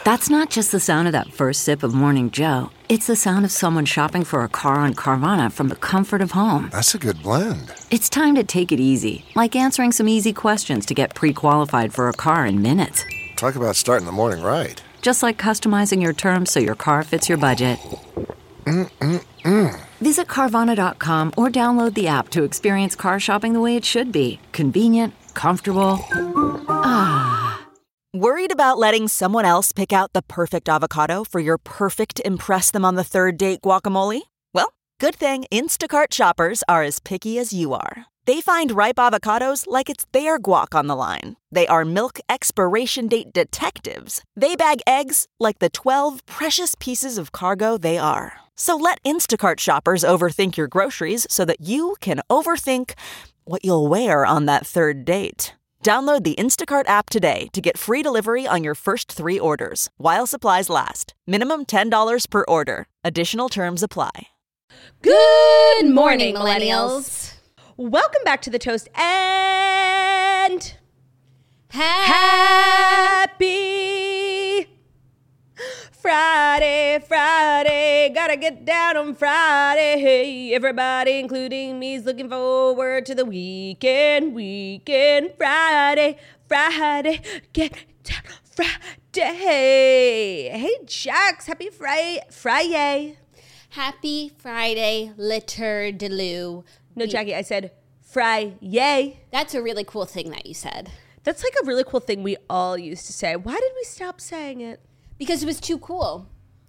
That's not just the sound of that first sip of Morning Joe. It's the sound of someone shopping for a car on Carvana from the comfort of home. That's a good blend. It's time to take it easy, like answering some easy questions to get pre-qualified for a car in minutes. Talk about starting the morning right. Just like customizing your terms so your car fits your budget. Visit Carvana.com or download the app to experience car shopping the way it should be. Convenient, comfortable. Worried about letting someone else pick out the perfect avocado for your perfect impress-them-on-the-third-date guacamole? Well, good thing Instacart shoppers are as picky as you are. They find ripe avocados like it's their guac on the line. They are milk expiration date detectives. They bag eggs like the 12 precious pieces of cargo they are. So let Instacart shoppers overthink your groceries so that you can overthink what you'll wear on that third date. Download the Instacart app today to get free delivery on your first 3 orders, while supplies last. Minimum $10 per order. Additional terms apply. Good morning, millennials. Welcome back to The Toast and happy Friday. Gotta get down on Friday. Everybody, including me, is looking forward to the weekend. Friday. Get down Friday. Hey, Jax, happy Friday. Happy Friday, Litter Delou. No, Jackie, I said Friday. That's a really cool thing that you said. That's like a really cool thing we all used to say. Why did we stop saying it? Because it was too cool.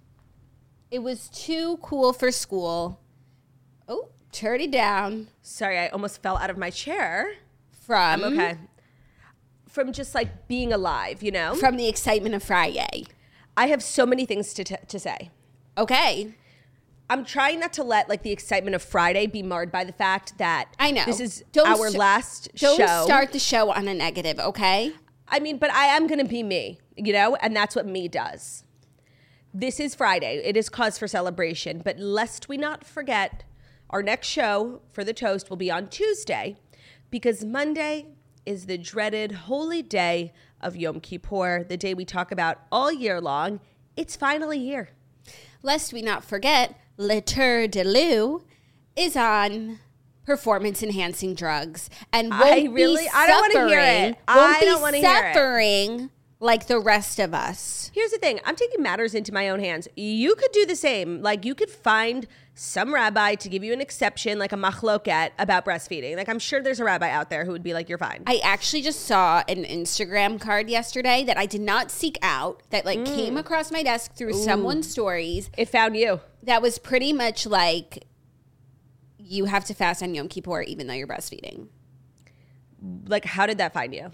It was too cool for school. Oh, turn it down. Sorry, I almost fell out of my chair. I'm okay. From just like being alive, you know? From the excitement of Friday. I have so many things to say. Okay. I'm trying not to let like the excitement of Friday be marred by the fact that I know this is our last show. Don't start the show on a negative, okay? I mean, but I am going to be me, you know? And that's what me does. This is Friday. It is cause for celebration. But lest we not forget, our next show for The Toast will be on Tuesday because Monday is the dreaded holy day of Yom Kippur, the day we talk about all year long. It's finally here. Lest we not forget, Litter Delou is on performance-enhancing drugs and won't I don't want to hear it. I don't want to hear it. Suffering like the rest of us. Here's the thing. I'm taking matters into my own hands. You could do the same. Like, you could find some rabbi to give you an exception, like a machloket about breastfeeding. Like, I'm sure there's a rabbi out there who would be like, you're fine. I actually just saw an Instagram card yesterday that I did not seek out, that like came across my desk through someone's stories. It found you. That was pretty much like, you have to fast on Yom Kippur even though you're breastfeeding. Like, how did that find you?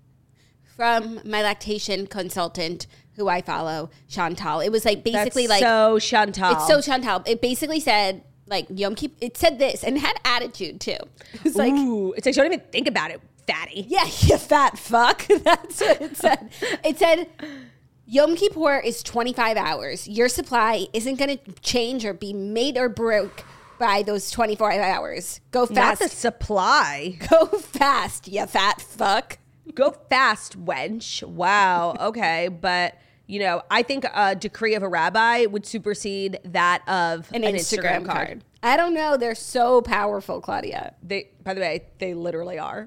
From my lactation consultant, who I follow, Chantal. It was like basically That's so Chantal. It's so Chantal. It basically said like Yom Kippur. It said this and it had attitude too. It's like, ooh, it's like, don't even think about it, fatty. Yeah, you fat fuck. That's what it said. It said Yom Kippur is 25 hours. Your supply isn't going to change or be made or broke by those 24 hours. Go fast. Not the supply. Go fast, you fat fuck. Go fast, wench. Wow. Okay. But, you know, I think a decree of a rabbi would supersede that of an Instagram card. I don't know. They're so powerful, Claudia. By the way, they literally are.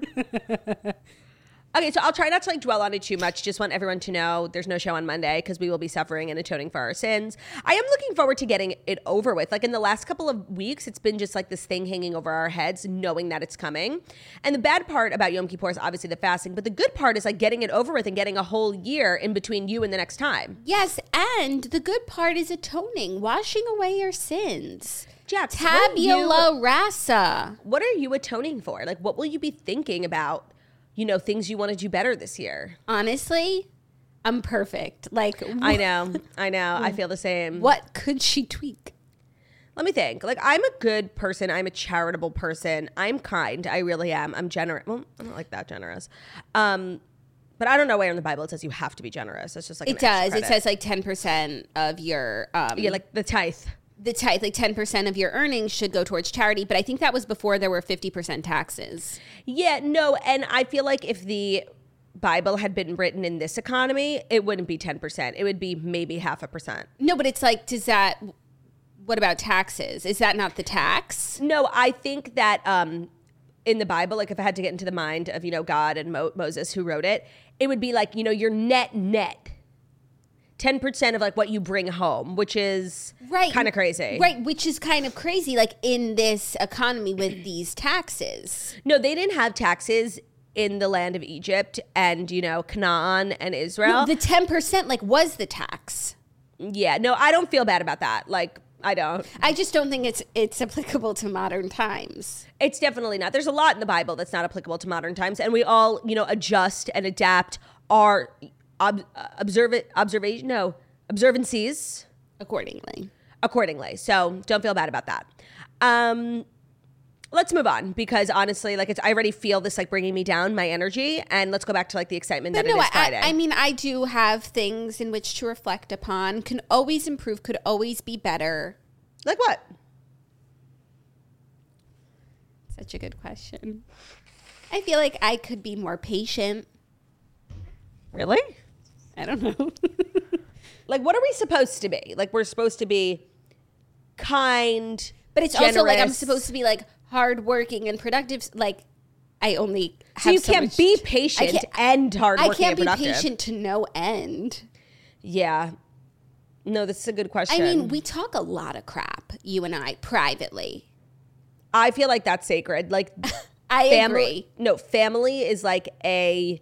Okay, so I'll try not to like dwell on it too much. Just want everyone to know there's no show on Monday because we will be suffering and atoning for our sins. I am looking forward to getting it over with. Like in the last couple of weeks, it's been just like this thing hanging over our heads, knowing that it's coming. And the bad part about Yom Kippur is obviously the fasting, but the good part is like getting it over with and getting a whole year in between you and the next time. Yes, and the good part is atoning, washing away your sins. Jax, Tabula rasa. What are you atoning for? Like, what will you be thinking about? You know, things you want to do better this year. Honestly, I'm perfect. Like, I know. I feel the same. What could she tweak? Let me think. Like, I'm a good person. I'm a charitable person. I'm kind. I really am. I'm generous. Well, I'm not like that generous. But I don't know where in the Bible it says you have to be generous. It's just like it does. It says like 10% of your yeah, like the tithe. The tithe, like 10% of your earnings should go towards charity. But I think that was before there were 50% taxes. Yeah, no. And I feel like if Bible had been written in this economy, it wouldn't be 10%. It would be maybe 0.5%. No, but it's like, what about taxes? Is that not the tax? No, I think that in the Bible, like if I had to get into the mind of, God and Moses who wrote it, it would be like, your net 10% of like what you bring home, which is kind of crazy. Right, which is kind of crazy, like in this economy with these taxes. No, they didn't have taxes in the land of Egypt and, Canaan and Israel. No, the 10% like was the tax. Yeah, no, I don't feel bad about that. Like, I don't. I just don't think it's applicable to modern times. It's definitely not. There's a lot in the Bible that's not applicable to modern times. And we all, adjust and adapt our observancies accordingly. So don't feel bad about that. Let's move on because honestly, like I already feel this like bringing me down, my energy, and let's go back to like the excitement that it is Friday. I mean, I do have things in which to reflect upon. Can always improve. Could always be better. Like what? Such a good question. I feel like I could be more patient. Really? I don't know. Like, what are we supposed to be? Like, we're supposed to be kind, but it's generous. also like I'm supposed to be like hardworking and productive. Like, I only have so you can't be patient and hardworking. I can't and be patient to no end. Yeah. No, this is a good question. I mean, we talk a lot of crap, you and I, privately. I feel like that's sacred. Like, I agree. No, family is like a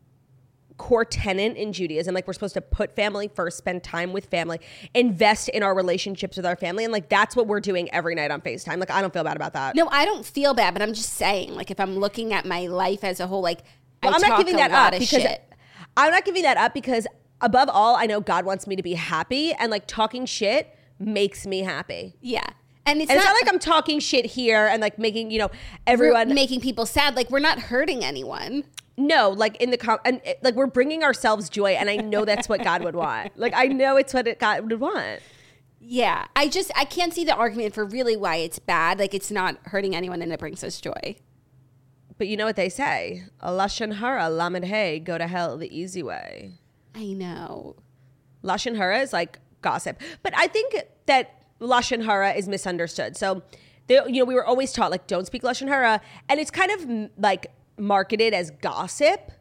core tenet in Judaism. Like, we're supposed to put family first, spend time with family, invest in our relationships with our family. And like, that's what we're doing every night on FaceTime. Like, I don't feel bad about that. No, I don't feel bad, but I'm just saying, like, if I'm looking at my life as a whole, like, I'm not giving that up because I'm not giving that up because above all, I know God wants me to be happy, and like talking shit makes me happy. Yeah. And it's not like I'm talking shit here and like making, everyone making people sad. Like, we're not hurting anyone. No, like in the like we're bringing ourselves joy, and I know that's what God would want. Like, I know it's what God would want. Yeah, I can't see the argument for really why it's bad. Like, it's not hurting anyone, and it brings us joy. But you know what they say? Lashon hara, lamed hey, go to hell the easy way. I know. Lashon hara is like gossip, but I think that Lashon hara is misunderstood. So, we were always taught like don't speak Lashon hara, and it's kind of like marketed as gossip,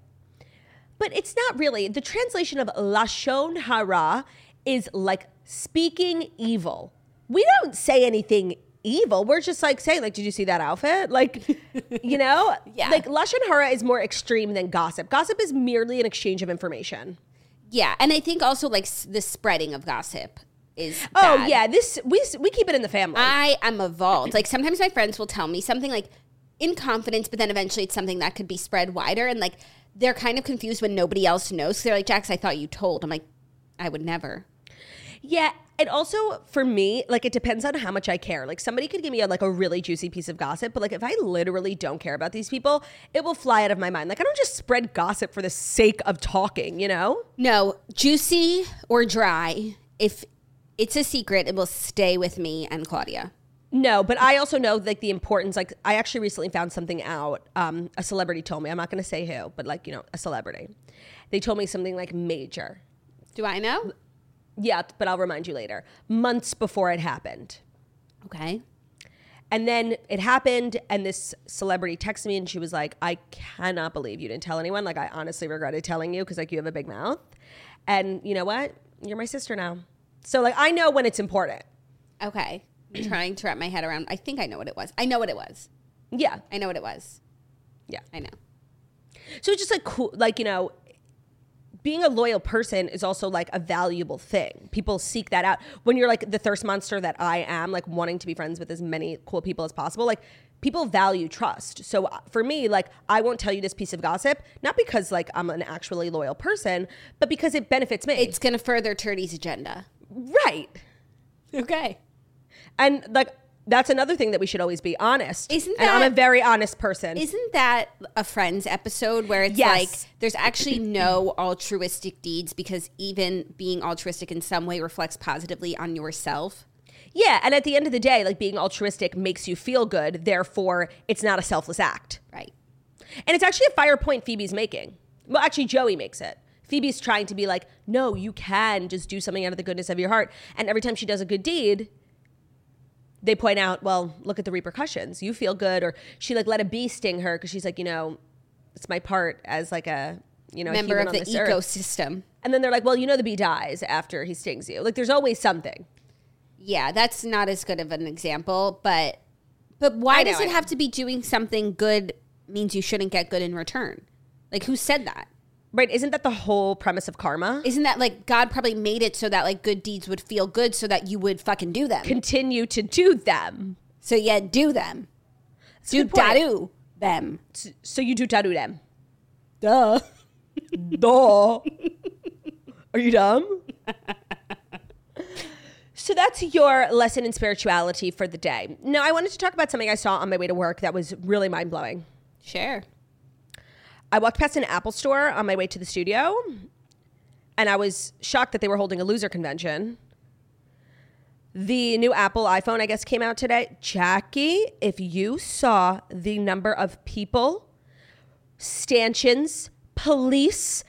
but it's not really. The translation of Lashon hara is like speaking evil. We don't say anything evil. We're just like saying like, did you see that outfit? Like, Yeah. Like Lashon hara is more extreme than gossip. Gossip is merely an exchange of information. Yeah, and I think also like the spreading of gossip is bad. Oh yeah, we keep it in the family. I am evolved. Like, sometimes my friends will tell me something like in confidence, but then eventually it's something that could be spread wider, and like they're kind of confused when nobody else knows. So they're like, Jax, I thought you told. I'm like, I would never. Yeah, and also for me, like it depends on how much I care. Like somebody could give me a really juicy piece of gossip, but like if I literally don't care about these people, it will fly out of my mind. Like I don't just spread gossip for the sake of talking, No, juicy or dry. If it's a secret, it will stay with me and Claudia. No, but I also know like the importance. Like I actually recently found something out. A celebrity told me. I'm not going to say who, but like a celebrity. They told me something like major. Do I know? Yeah, but I'll remind you later. Months before it happened. Okay. And then it happened, and this celebrity texted me, and she was like, "I cannot believe you didn't tell anyone. Like I honestly regretted telling you because like you have a big mouth. And you know what? You're my sister now. So like I know when it's important." Okay. I'm trying to wrap my head around. I think I know what it was. I know what it was. Yeah. I know what it was. Yeah. I know. So it's just like cool, like, being a loyal person is also like a valuable thing. People seek that out. When you're like the thirst monster that I am, like wanting to be friends with as many cool people as possible, like people value trust. So for me, like I won't tell you this piece of gossip, not because like I'm an actually loyal person, but because it benefits me. It's going to further Turdy's agenda. Right. Okay. And like that's another thing that we should always be honest. Isn't that? And I'm a very honest person. Isn't that a Friends episode where it's like there's actually no altruistic deeds because even being altruistic in some way reflects positively on yourself? Yeah, and at the end of the day, like being altruistic makes you feel good. Therefore, it's not a selfless act. Right. And it's actually a fire point Phoebe's making. Well, actually, Joey makes it. Phoebe's trying to be like, no, you can just do something out of the goodness of your heart. And every time she does a good deed, they point out, well, look at the repercussions. You feel good. Or she like let a bee sting her because she's like, it's my part as like a, member a of the ecosystem. And then they're like, well, the bee dies after he stings you. Like there's always something. Yeah, that's not as good of an example. But why does it have to be doing something good means you shouldn't get good in return? Like who said that? Right. Isn't that the whole premise of karma? Isn't that like God probably made it so that like good deeds would feel good so that you would fucking do them? Continue to do them. So yeah, do them. Do them. So you do tattoo them. Duh. Duh. Are you dumb? So that's your lesson in spirituality for the day. Now, I wanted to talk about something I saw on my way to work that was really mind-blowing. Sure. I walked past an Apple store on my way to the studio, and I was shocked that they were holding a loser convention. The new Apple iPhone, I guess, came out today. Jackie, if you saw the number of people, stanchions, police,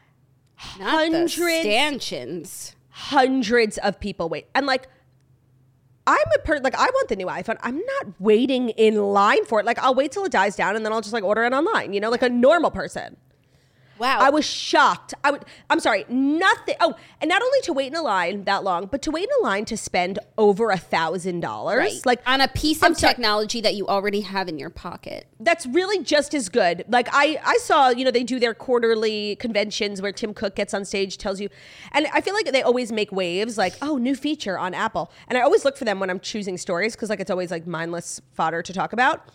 hundreds of people wait. And like, I want the new iPhone. I'm not waiting in line for it. Like, I'll wait till it dies down and then I'll just like order it online, like a normal person. Wow. I was shocked. I'm sorry, nothing. Oh, and not only to wait in a line that long, but to wait in a line to spend over $1,000. Right. Like on a piece of technology that you already have in your pocket. That's really just as good. Like I saw, they do their quarterly conventions where Tim Cook gets on stage, tells you, and I feel like they always make waves like, oh, new feature on Apple. And I always look for them when I'm choosing stories because like it's always like mindless fodder to talk about.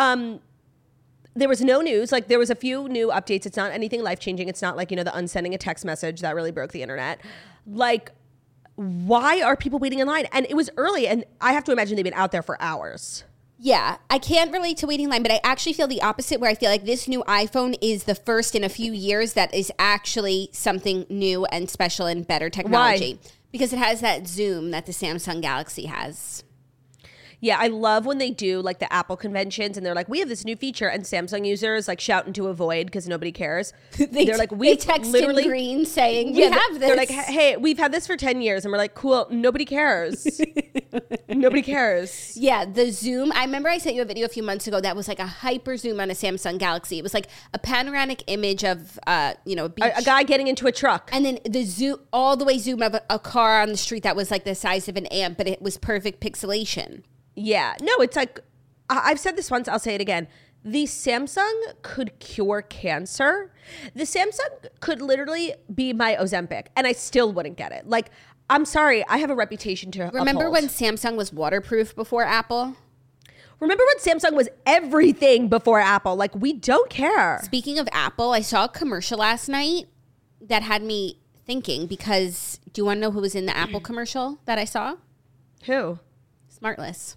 There was no news. Like there was a few new updates. It's not anything life-changing. It's not like, the unsending a text message that really broke the internet. Like, why are people waiting in line? And it was early, and I have to imagine they've been out there for hours. Yeah, I can't relate to waiting in line, but I actually feel the opposite where I feel like this new iPhone is the first in a few years that is actually something new and special and better technology. Why? Because it has that zoom that the Samsung Galaxy has. Yeah, I love when they do like the Apple conventions and they're like, we have this new feature, and Samsung users like shout into a void because nobody cares. They're like, we text literally in green saying, we have this. They're like, hey, we've had this for 10 years. And we're like, cool, nobody cares. Nobody cares. Yeah, the zoom. I remember I sent you a video a few months ago that was like a hyper zoom on a Samsung Galaxy. It was like a panoramic image of, a beach. A guy getting into a truck. And then the zoom, all the way zoom of a car on the street that was like the size of an ant, but it was perfect pixelation. Yeah. No, it's like, I've said this once, I'll say it again. The Samsung could cure cancer. The Samsung could literally be my Ozempic, and I still wouldn't get it. Like, I'm sorry, I have a reputation to Remember uphold. when Samsung was waterproof before Apple? Remember when Samsung was everything before Apple? Like, we don't care. Speaking of Apple, I saw a commercial last night that had me thinking because, do you want to know who was in the Apple commercial that I saw? Who? Smartless.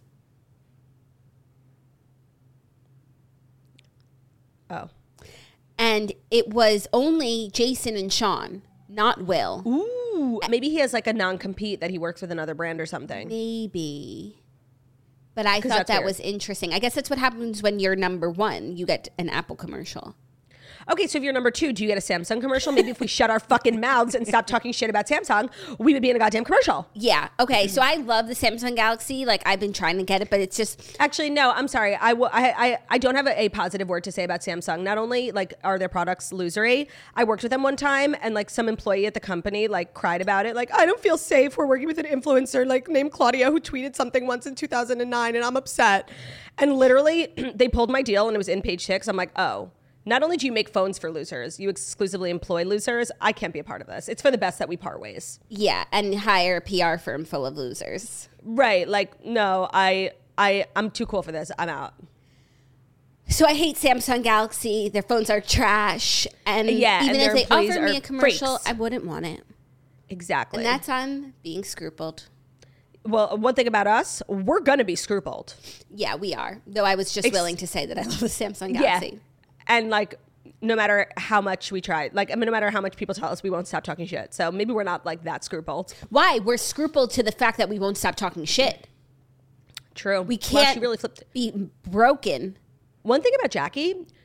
Oh. And it was only Jason and Sean, not Will. Ooh. Maybe he has like a non-compete that he works with another brand or something. Maybe. But I thought that was interesting. I guess that's what happens when you're number one. You get an Apple commercial. Okay, so if you're number two, do you get a Samsung commercial? Maybe if we shut our fucking mouths and stop talking shit about Samsung, we would be in a goddamn commercial. Yeah. Okay. So I love the Samsung Galaxy. Like I've been trying to get it, but it's just actually no. I'm sorry. I don't have a positive word to say about Samsung. Not only like are their products losery, I worked with them one time, and like some employee at the company like cried about it. Like I don't feel safe. We're working with an influencer like named Claudia who tweeted something once in 2009, and I'm upset. And literally, they pulled my deal, and it was in page 6. I'm like, oh. Not only do you make phones for losers, you exclusively employ losers. I can't be a part of this. It's for the best that we part ways. Yeah, and hire a PR firm full of losers. Right. Like, no, I'm too cool for this. I'm out. So I hate Samsung Galaxy. Their phones are trash. And yeah, even and if they offered me a commercial, freaks. I wouldn't want it. Exactly. And that's on being scrupled. Well, one thing about us, we're going to be scrupled. Yeah, we are. Though I was just willing to say that I love the Samsung Galaxy. Yeah. And like, no matter how much we try, like, I mean, no matter how much people tell us, we won't stop talking shit. So maybe we're not like that scrupled. Why? We're scrupled to the fact that we won't stop talking shit. True. We can't she really flipped. be broken. One thing about Jackie,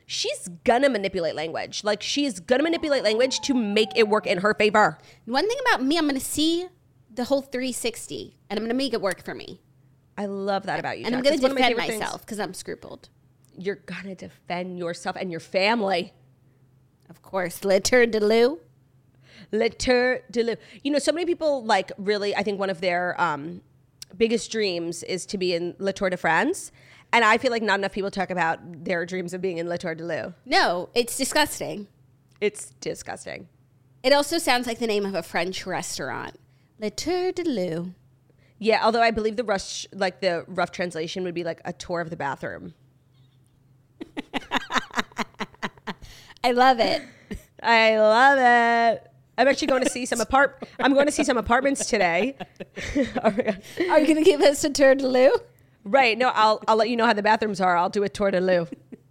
she's gonna manipulate language. Like, she's gonna manipulate language to make it work in her favor. One thing about me, I'm going to see the whole 360, and I'm going to make it work for me. I love that about you. And I'm going to defend myself because I'm scrupled. You're gonna defend yourself and your family. Of course. Le Tour de Lou. Le Tour de Lou. You know, so many people, like, really, I think one of their biggest dreams is to be in Le Tour de France. And I feel like not enough people talk about their dreams of being in Le Tour de Lou. No, it's disgusting. It's disgusting. It also sounds like the name of a French restaurant. Le Tour de Lou. Yeah, although I believe the rough translation would be like a tour of the bathroom. I love it. I love it. I'm actually going to see some I'm going to see some apartments today. Are you going to give us a tour de Lou? Right. No, I'll let you know how the bathrooms are. I'll do a tour de Lou.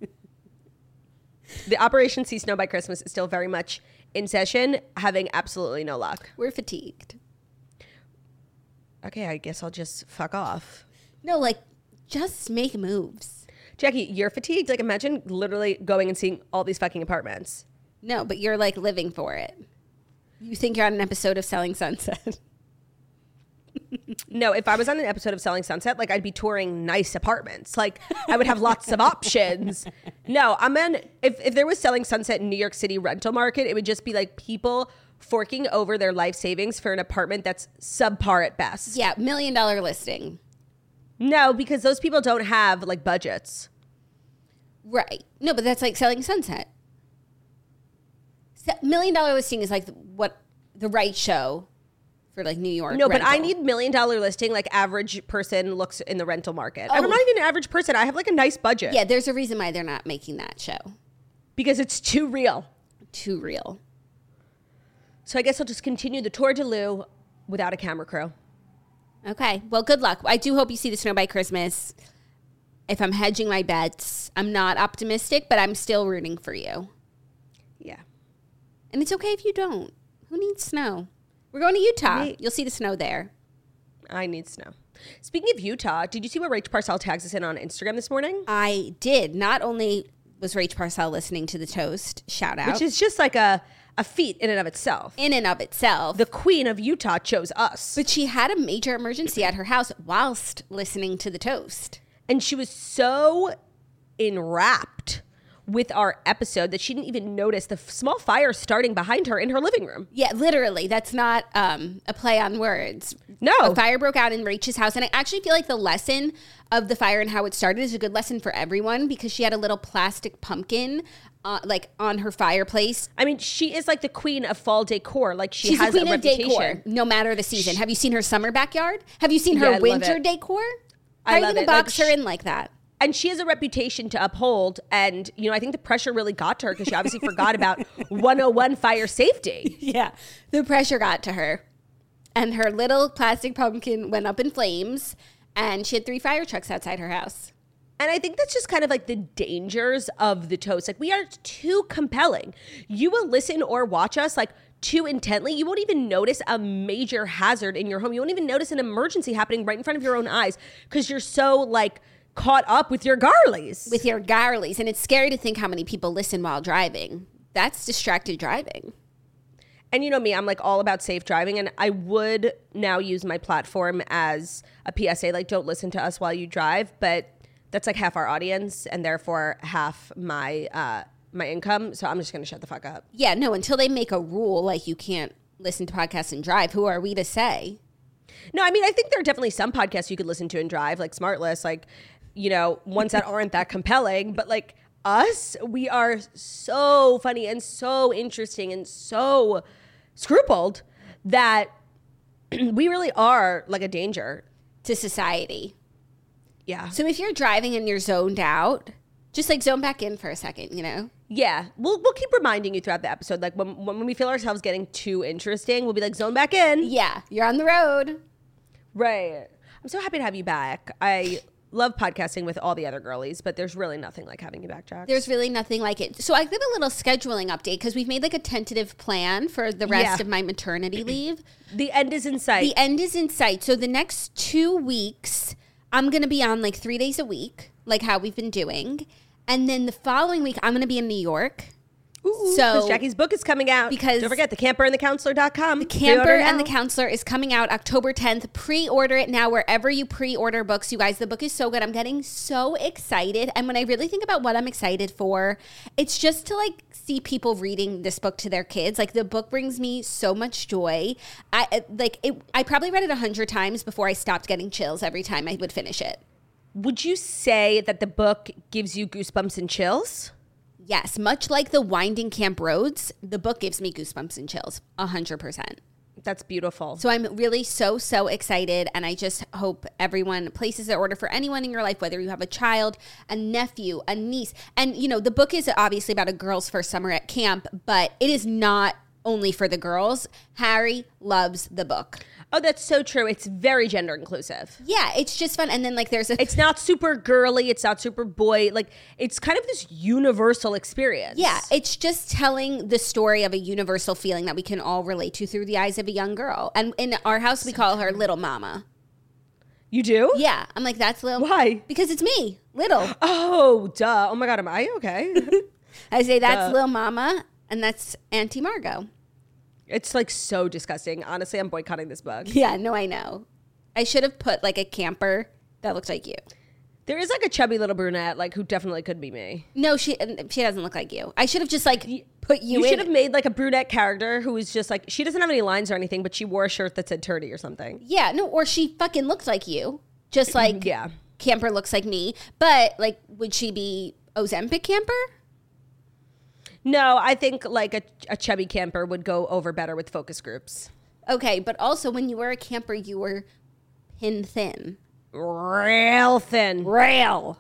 The Operation See Snow by Christmas is still very much in session, having absolutely no luck. We're fatigued. Okay, I guess I'll just fuck off. No, like, just make moves. Jackie, you're fatigued? Like, imagine literally going and seeing all these fucking apartments. No, but you're, like, living for it. You think you're on an episode of Selling Sunset. No, if I was on an episode of Selling Sunset, like, I'd be touring nice apartments. Like, I would have lots of options. No, if there was Selling Sunset in New York City rental market, it would just be, like, people forking over their life savings for an apartment that's subpar at best. Yeah, $1 million listing. No, because those people don't have, like, budgets. Right. No, but that's like Selling Sunset. $1 million listing is like what the right show for like New York. No, rental. but I need $1 million listing like average person looks in the rental market. I'm not even an average person. I have like a nice budget. Yeah, there's a reason why they're not making that show. Because it's too real. Too real. So I guess I'll just continue the Tour de Lou without a camera crew. Okay. Well, good luck. I do hope you see the snow by Christmas. If I'm hedging my bets, I'm not optimistic, but I'm still rooting for you. Yeah. And it's okay if you don't. Who needs snow? We're going to Utah. You'll see the snow there. I need snow. Speaking of Utah, did you see what Rach Parcell tags us in on Instagram this morning? I did. Not only was Rach Parcell listening to the toast, shout out. Which is just like a feat in and of itself. In and of itself. The queen of Utah chose us. But she had a major emergency at her house whilst listening to the toast. And she was so enwrapped with our episode that she didn't even notice the small fire starting behind her in her living room. Yeah, literally. That's not a play on words. No. A fire broke out in Rach's house. And I actually feel like the lesson of the fire and how it started is a good lesson for everyone because she had a little plastic pumpkin like on her fireplace. I mean, she is like the queen of fall decor. Like She's has the queen a of reputation. decor, no matter the season. Have you seen her summer backyard? Have you seen her I love winter it. decor? I How are you love going it. to box Like, her in like that? And she has a reputation to uphold. And, you know, I think the pressure really got to her because she obviously forgot about 101 fire safety. Yeah. The pressure got to her. And her little plastic pumpkin went up in flames. And she had 3 fire trucks outside her house. And I think that's just kind of like the dangers of the toast. Like, we are too compelling. You will listen or watch us like too intently. You won't even notice a major hazard in your home. You won't even notice an emergency happening right in front of your own eyes because you're so like caught up with your garlies. With your garlies. And it's scary to think how many people listen while driving. That's distracted driving. And you know me, I'm like all about safe driving. And I would now use my platform as a PSA, like don't listen to us while you drive. But that's like half our audience and therefore half my my income. So I'm just going to shut the fuck up. Yeah, no, until they make a rule like you can't listen to podcasts and drive, who are we to say? No, I mean, I think there are definitely some podcasts you could listen to and drive, like Smartless, like, you know, ones that aren't that compelling. But like us, we are so funny and so interesting and so scrupled that we really are like a danger To society. Yeah. So if you're driving and you're zoned out, just like zone back in for a second, you know? Yeah. We'll keep reminding you throughout the episode. Like when we feel ourselves getting too interesting, we'll be like, zone back in. Yeah, you're on the road. Right. I'm so happy to have you back. I love podcasting with all the other girlies, but there's really nothing like having you back, Jax. There's really nothing like it. So I did a little scheduling update because we've made like a tentative plan for the rest of my maternity leave. The end is in sight. The end is in sight. So the next 2 weeks, I'm going to be on like 3 days a week, like how we've been doing. And then the following week, I'm going to be in New York. So So Jackie's book is coming out. because don't forget, The Camper and the Counselor.com. The Camper and the Counselor is coming out October 10th. Pre-order it now wherever you pre-order books. You guys, the book is so good. I'm getting so excited. And when I really think about what I'm excited for, it's just to like see people reading this book to their kids. Like the book brings me so much joy. I probably read it 100 times before I stopped getting chills every time I would finish it. Would you say that the book gives you goosebumps and chills? Yes, much like the Winding Camp Roads, the book gives me goosebumps and chills, 100%. That's beautiful. So I'm really so excited, and I just hope everyone places their order for anyone in your life, whether you have a child, a nephew, a niece. And, you know, the book is obviously about a girl's first summer at camp, but it is not only for the girls. Harry loves the book. Oh, that's so true. It's very gender inclusive. Yeah, it's just fun. And then, like, there's a... It's not super girly. It's not super boy. Like, it's kind of this universal experience. Yeah, it's just telling the story of a universal feeling that we can all relate to through the eyes of a young girl. And in our house, we call her Little Mama. You do? Yeah, I'm like, that's Little... Why? Because it's me, Little. Oh, duh. Oh, my God. Am I okay? I say, that's Little Mama, and that's Auntie Margot. It's like so disgusting. Honestly, I'm boycotting this book. Yeah, no, I know. I should have put like a camper that looked like you. There is like a chubby little brunette, like who definitely could be me. No, she doesn't look like you. I should have just like put you in. You should have made like a brunette character who was just like, she doesn't have any lines or anything, but she wore a shirt that said Turdy or something. Yeah, no, or she fucking looks like you. Just like Yeah. Camper looks like me. But like, would she be Ozempic Camper? No, I think like a chubby camper would go over better with focus groups. Okay, but also when you were a camper, you were pin thin. Real thin. Rail.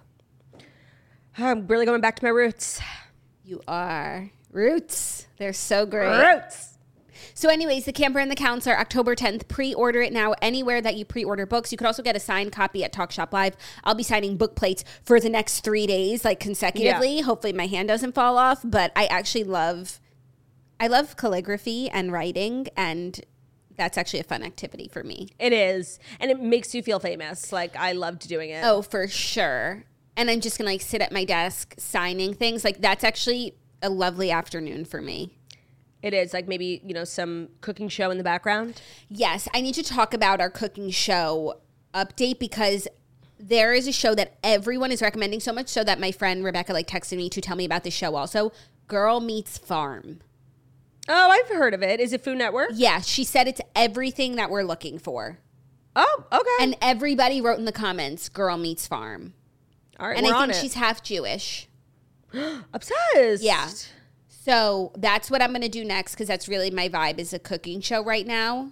I'm really going back to my roots. You are. Roots. They're so great. Roots. So anyways, The Camper and the Counselor, October 10th. Pre-order it now anywhere that you pre-order books. You could also get a signed copy at Talk Shop Live. I'll be signing book plates for the next 3 days, like consecutively. Yeah. Hopefully my hand doesn't fall off. But I actually love calligraphy and writing, and that's actually a fun activity for me. It is. And it makes you feel famous. Like, I loved doing it. Oh, for sure. And I'm just going to like sit at my desk signing things. Like, that's actually a lovely afternoon for me. It is, like maybe, you know, some cooking show in the background. Yes, I need to talk about our cooking show update because there is a show that everyone is recommending so much so that my friend Rebecca like texted me to tell me about the show also. Girl Meets Farm. Oh, I've heard of it. Is it Food Network? Yeah, she said it's everything that we're looking for. Oh, okay. And everybody wrote in the comments, Girl Meets Farm. All right, and we're I on think it. she's half Jewish. Obsessed. Yeah. So that's what I'm going to do next because that's really my vibe is a cooking show right now.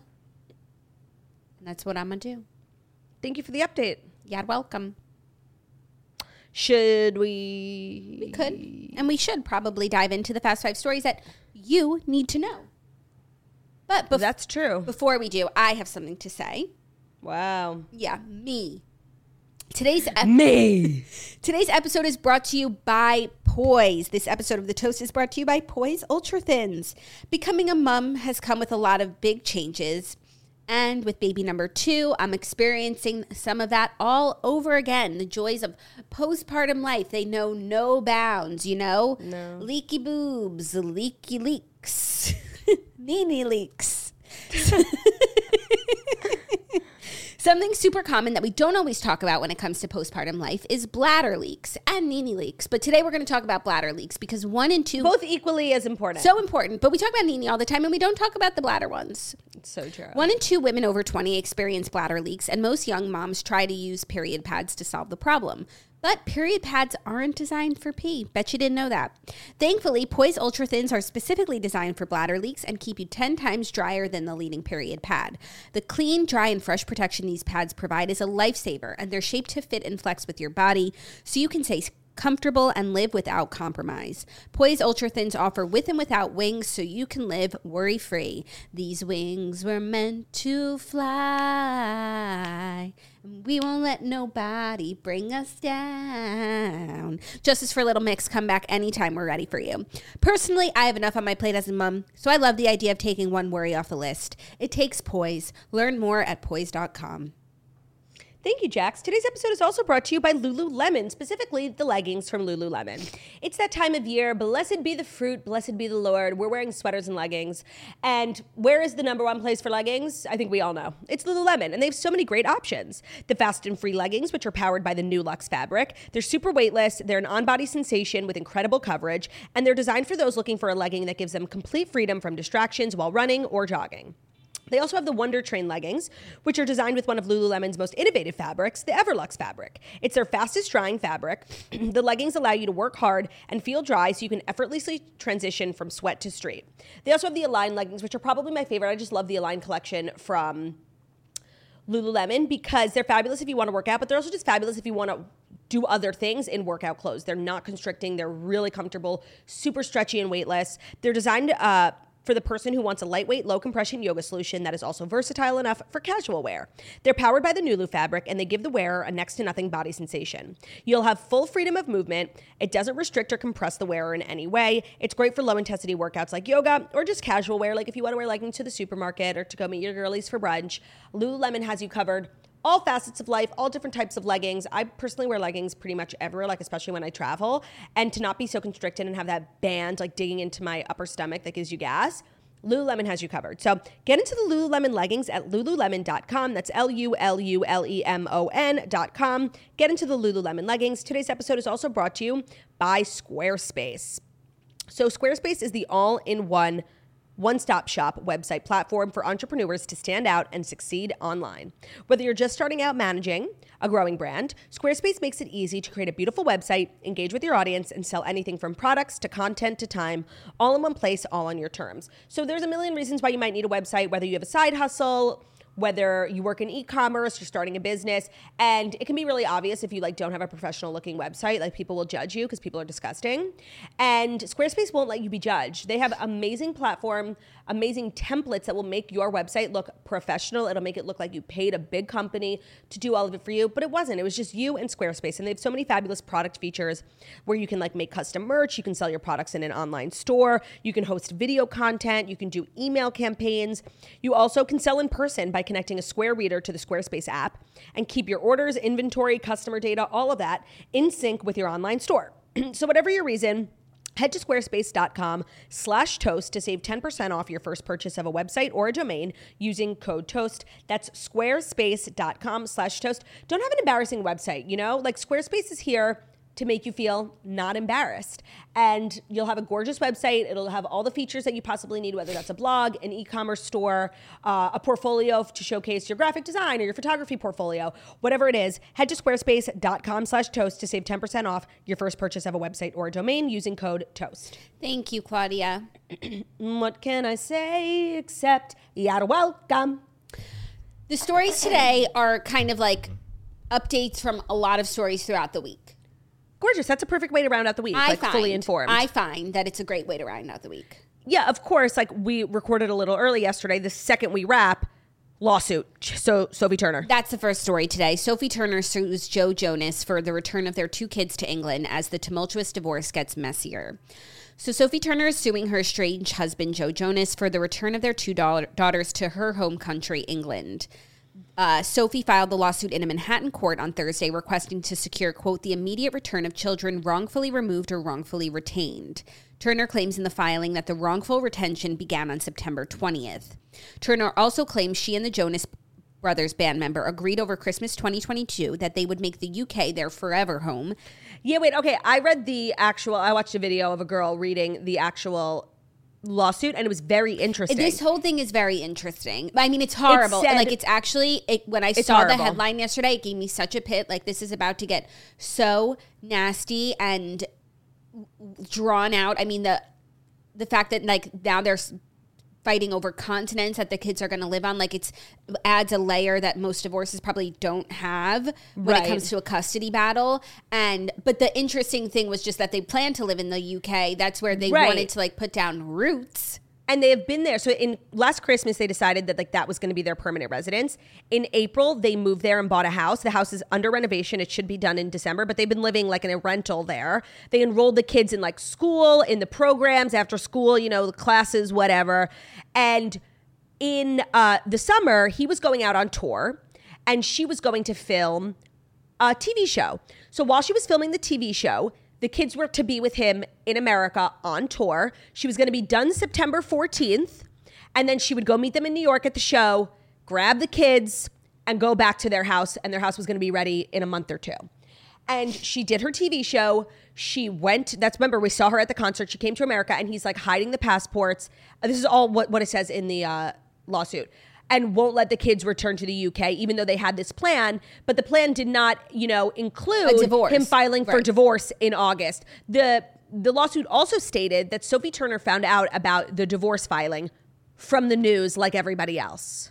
And that's what I'm going to do. Thank you for the update. You're welcome. Should we? We could. And we should probably dive into the Fast 5 stories that you need to know. But that's true. Before we do, I have something to say. Wow. Yeah, me. Today's episode is brought to you by Poise. This episode of The Toast is brought to you by Poise Ultra Thins. Becoming a mom has come with a lot of big changes. And with baby number 2, I'm experiencing some of that all over again. The joys of postpartum life, they know no bounds, you know? No. Leaky boobs, leaky leaks, Nene leaks. Something super common that we don't always talk about when it comes to postpartum life is bladder leaks and Nene leaks. But today we're going to talk about bladder leaks because 1 and 2... Both equally as important. So important. But we talk about Nene all the time and we don't talk about the bladder ones. It's so true. 1 and 2 women over 20 experience bladder leaks, and most young moms try to use period pads to solve the problem. But period pads aren't designed for pee. Bet you didn't know that. Thankfully, Poise Ultra Thins are specifically designed for bladder leaks and keep you 10 times drier than the leading period pad. The clean, dry, and fresh protection these pads provide is a lifesaver, and they're shaped to fit and flex with your body so you can stay comfortable and live without compromise. Poise Ultra Thins offer with and without wings so you can live worry-free. These wings were meant to fly. We won't let nobody bring us down. Justice for Little Mix, come back anytime we're ready for you. Personally, I have enough on my plate as a mom, so I love the idea of taking one worry off the list. It takes Poise. Learn more at poise.com. Thank you, Jax. Today's episode is also brought to you by Lululemon, specifically the leggings from Lululemon. It's that time of year. Blessed be the fruit, blessed be the Lord. We're wearing sweaters and leggings. And where is the number one place for leggings? I think we all know. It's Lululemon, and they have so many great options. The fast and free leggings, which are powered by the new Luxe fabric. They're super weightless. They're an on-body sensation with incredible coverage, and they're designed for those looking for a legging that gives them complete freedom from distractions while running or jogging. They also have the Wonder Train leggings, which are designed with one of Lululemon's most innovative fabrics, the Everlux fabric. It's their fastest drying fabric. The leggings allow you to work hard and feel dry so you can effortlessly transition from sweat to street. They also have the Align leggings, which are probably my favorite. I just love the Align collection from Lululemon because they're fabulous if you want to work out, but they're also just fabulous if you want to do other things in workout clothes. They're not constricting. They're really comfortable, super stretchy and weightless. They're designed for the person who wants a lightweight, low-compression yoga solution that is also versatile enough for casual wear. They're powered by the Nulu fabric, and they give the wearer a next-to-nothing body sensation. You'll have full freedom of movement. It doesn't restrict or compress the wearer in any way. It's great for low-intensity workouts like yoga or just casual wear, like if you want to wear leggings to the supermarket or to go meet your girlies for brunch. Lululemon has you covered. All facets of life, all different types of leggings. I personally wear leggings pretty much everywhere, like especially when I travel. And to not be so constricted and have that band like digging into my upper stomach that gives you gas, Lululemon has you covered. So get into the Lululemon leggings at Lululemon.com. That's Lululemon.com. Get into the Lululemon leggings. Today's episode is also brought to you by Squarespace. So Squarespace is the all-in-one one-stop shop website platform for entrepreneurs to stand out and succeed online. Whether you're just starting out managing a growing brand, Squarespace makes it easy to create a beautiful website, engage with your audience, and sell anything from products to content to time, all in one place, all on your terms. So there's a million reasons why you might need a website, whether you have a side hustle, whether you work in e-commerce, you're starting a business, and it can be really obvious if you don't have a professional looking website, people will judge you because people are disgusting. And Squarespace won't let you be judged. They have amazing platform, amazing templates that will make your website look professional. It'll make it look like you paid a big company to do all of it for you, but it wasn't. It was just you and Squarespace. And they have so many fabulous product features where you can make custom merch, you can sell your products in an online store, you can host video content, you can do email campaigns. You also can sell in person by connecting a Square Reader to the Squarespace app and keep your orders, inventory, customer data, all of that in sync with your online store. So whatever your reason, head to squarespace.com/toast to save 10% off your first purchase of a website or a domain using code TOAST. That's squarespace.com/toast. Don't have an embarrassing website, Squarespace is here to make you feel not embarrassed. And you'll have a gorgeous website. It'll have all the features that you possibly need, whether that's a blog, an e-commerce store, a portfolio to showcase your graphic design or your photography portfolio, whatever it is. Head to squarespace.com/toast to save 10% off your first purchase of a website or a domain using code TOAST. Thank you, Claudia. What can I say except you're welcome? The stories today are kind of updates from a lot of stories throughout the week. Gorgeous. That's a perfect way to round out the week, fully informed. I find that it's a great way to round out the week. Yeah, of course. We recorded a little early yesterday. The second we wrap, lawsuit. So Sophie Turner. That's the first story today. Sophie Turner sues Joe Jonas for the return of their 2 kids to England as the tumultuous divorce gets messier. So Sophie Turner is suing her estranged husband, Joe Jonas, for the return of their 2 daughters to her home country, England. Sophie filed the lawsuit in a Manhattan court on Thursday, requesting to secure, quote, the immediate return of children wrongfully removed or wrongfully retained. Turner claims in the filing that the wrongful retention began on September 20th. Turner also claims she and the Jonas Brothers band member agreed over Christmas 2022 that they would make the UK their forever home. Yeah, wait, okay. I watched a video of a girl reading the actual lawsuit, and it was very interesting. This whole thing is very interesting. I mean, it's horrible. When I saw horrible. the headline yesterday, it gave me such a pit. This is about to get so nasty and drawn out. I mean, the fact that now they're fighting over continents that the kids are going to live on, it adds a layer that most divorces probably don't have when it comes to a custody battle. But the interesting thing was just that they plan to live in the UK. That's where they wanted to put down roots. And they have been there. So in last Christmas, they decided that that was going to be their permanent residence. In April, they moved there and bought a house. The house is under renovation. It should be done in December, but they've been living in a rental there. They enrolled the kids in school, in the programs, after school, the classes, whatever. And in the summer, he was going out on tour. and she was going to film a TV show. So while she was filming the TV show, the kids were to be with him in America on tour. She was going to be done September 14th, and then she would go meet them in New York at the show, grab the kids, and go back to their house, and their house was going to be ready in a month or two. And she did her TV show. She went, remember, we saw her at the concert. She came to America, and he's like hiding the passports. This is all what it says in the lawsuit. And won't let the kids return to the UK, even though they had this plan. But the plan did not, include him filing for divorce in August. The lawsuit also stated that Sophie Turner found out about the divorce filing from the news like everybody else.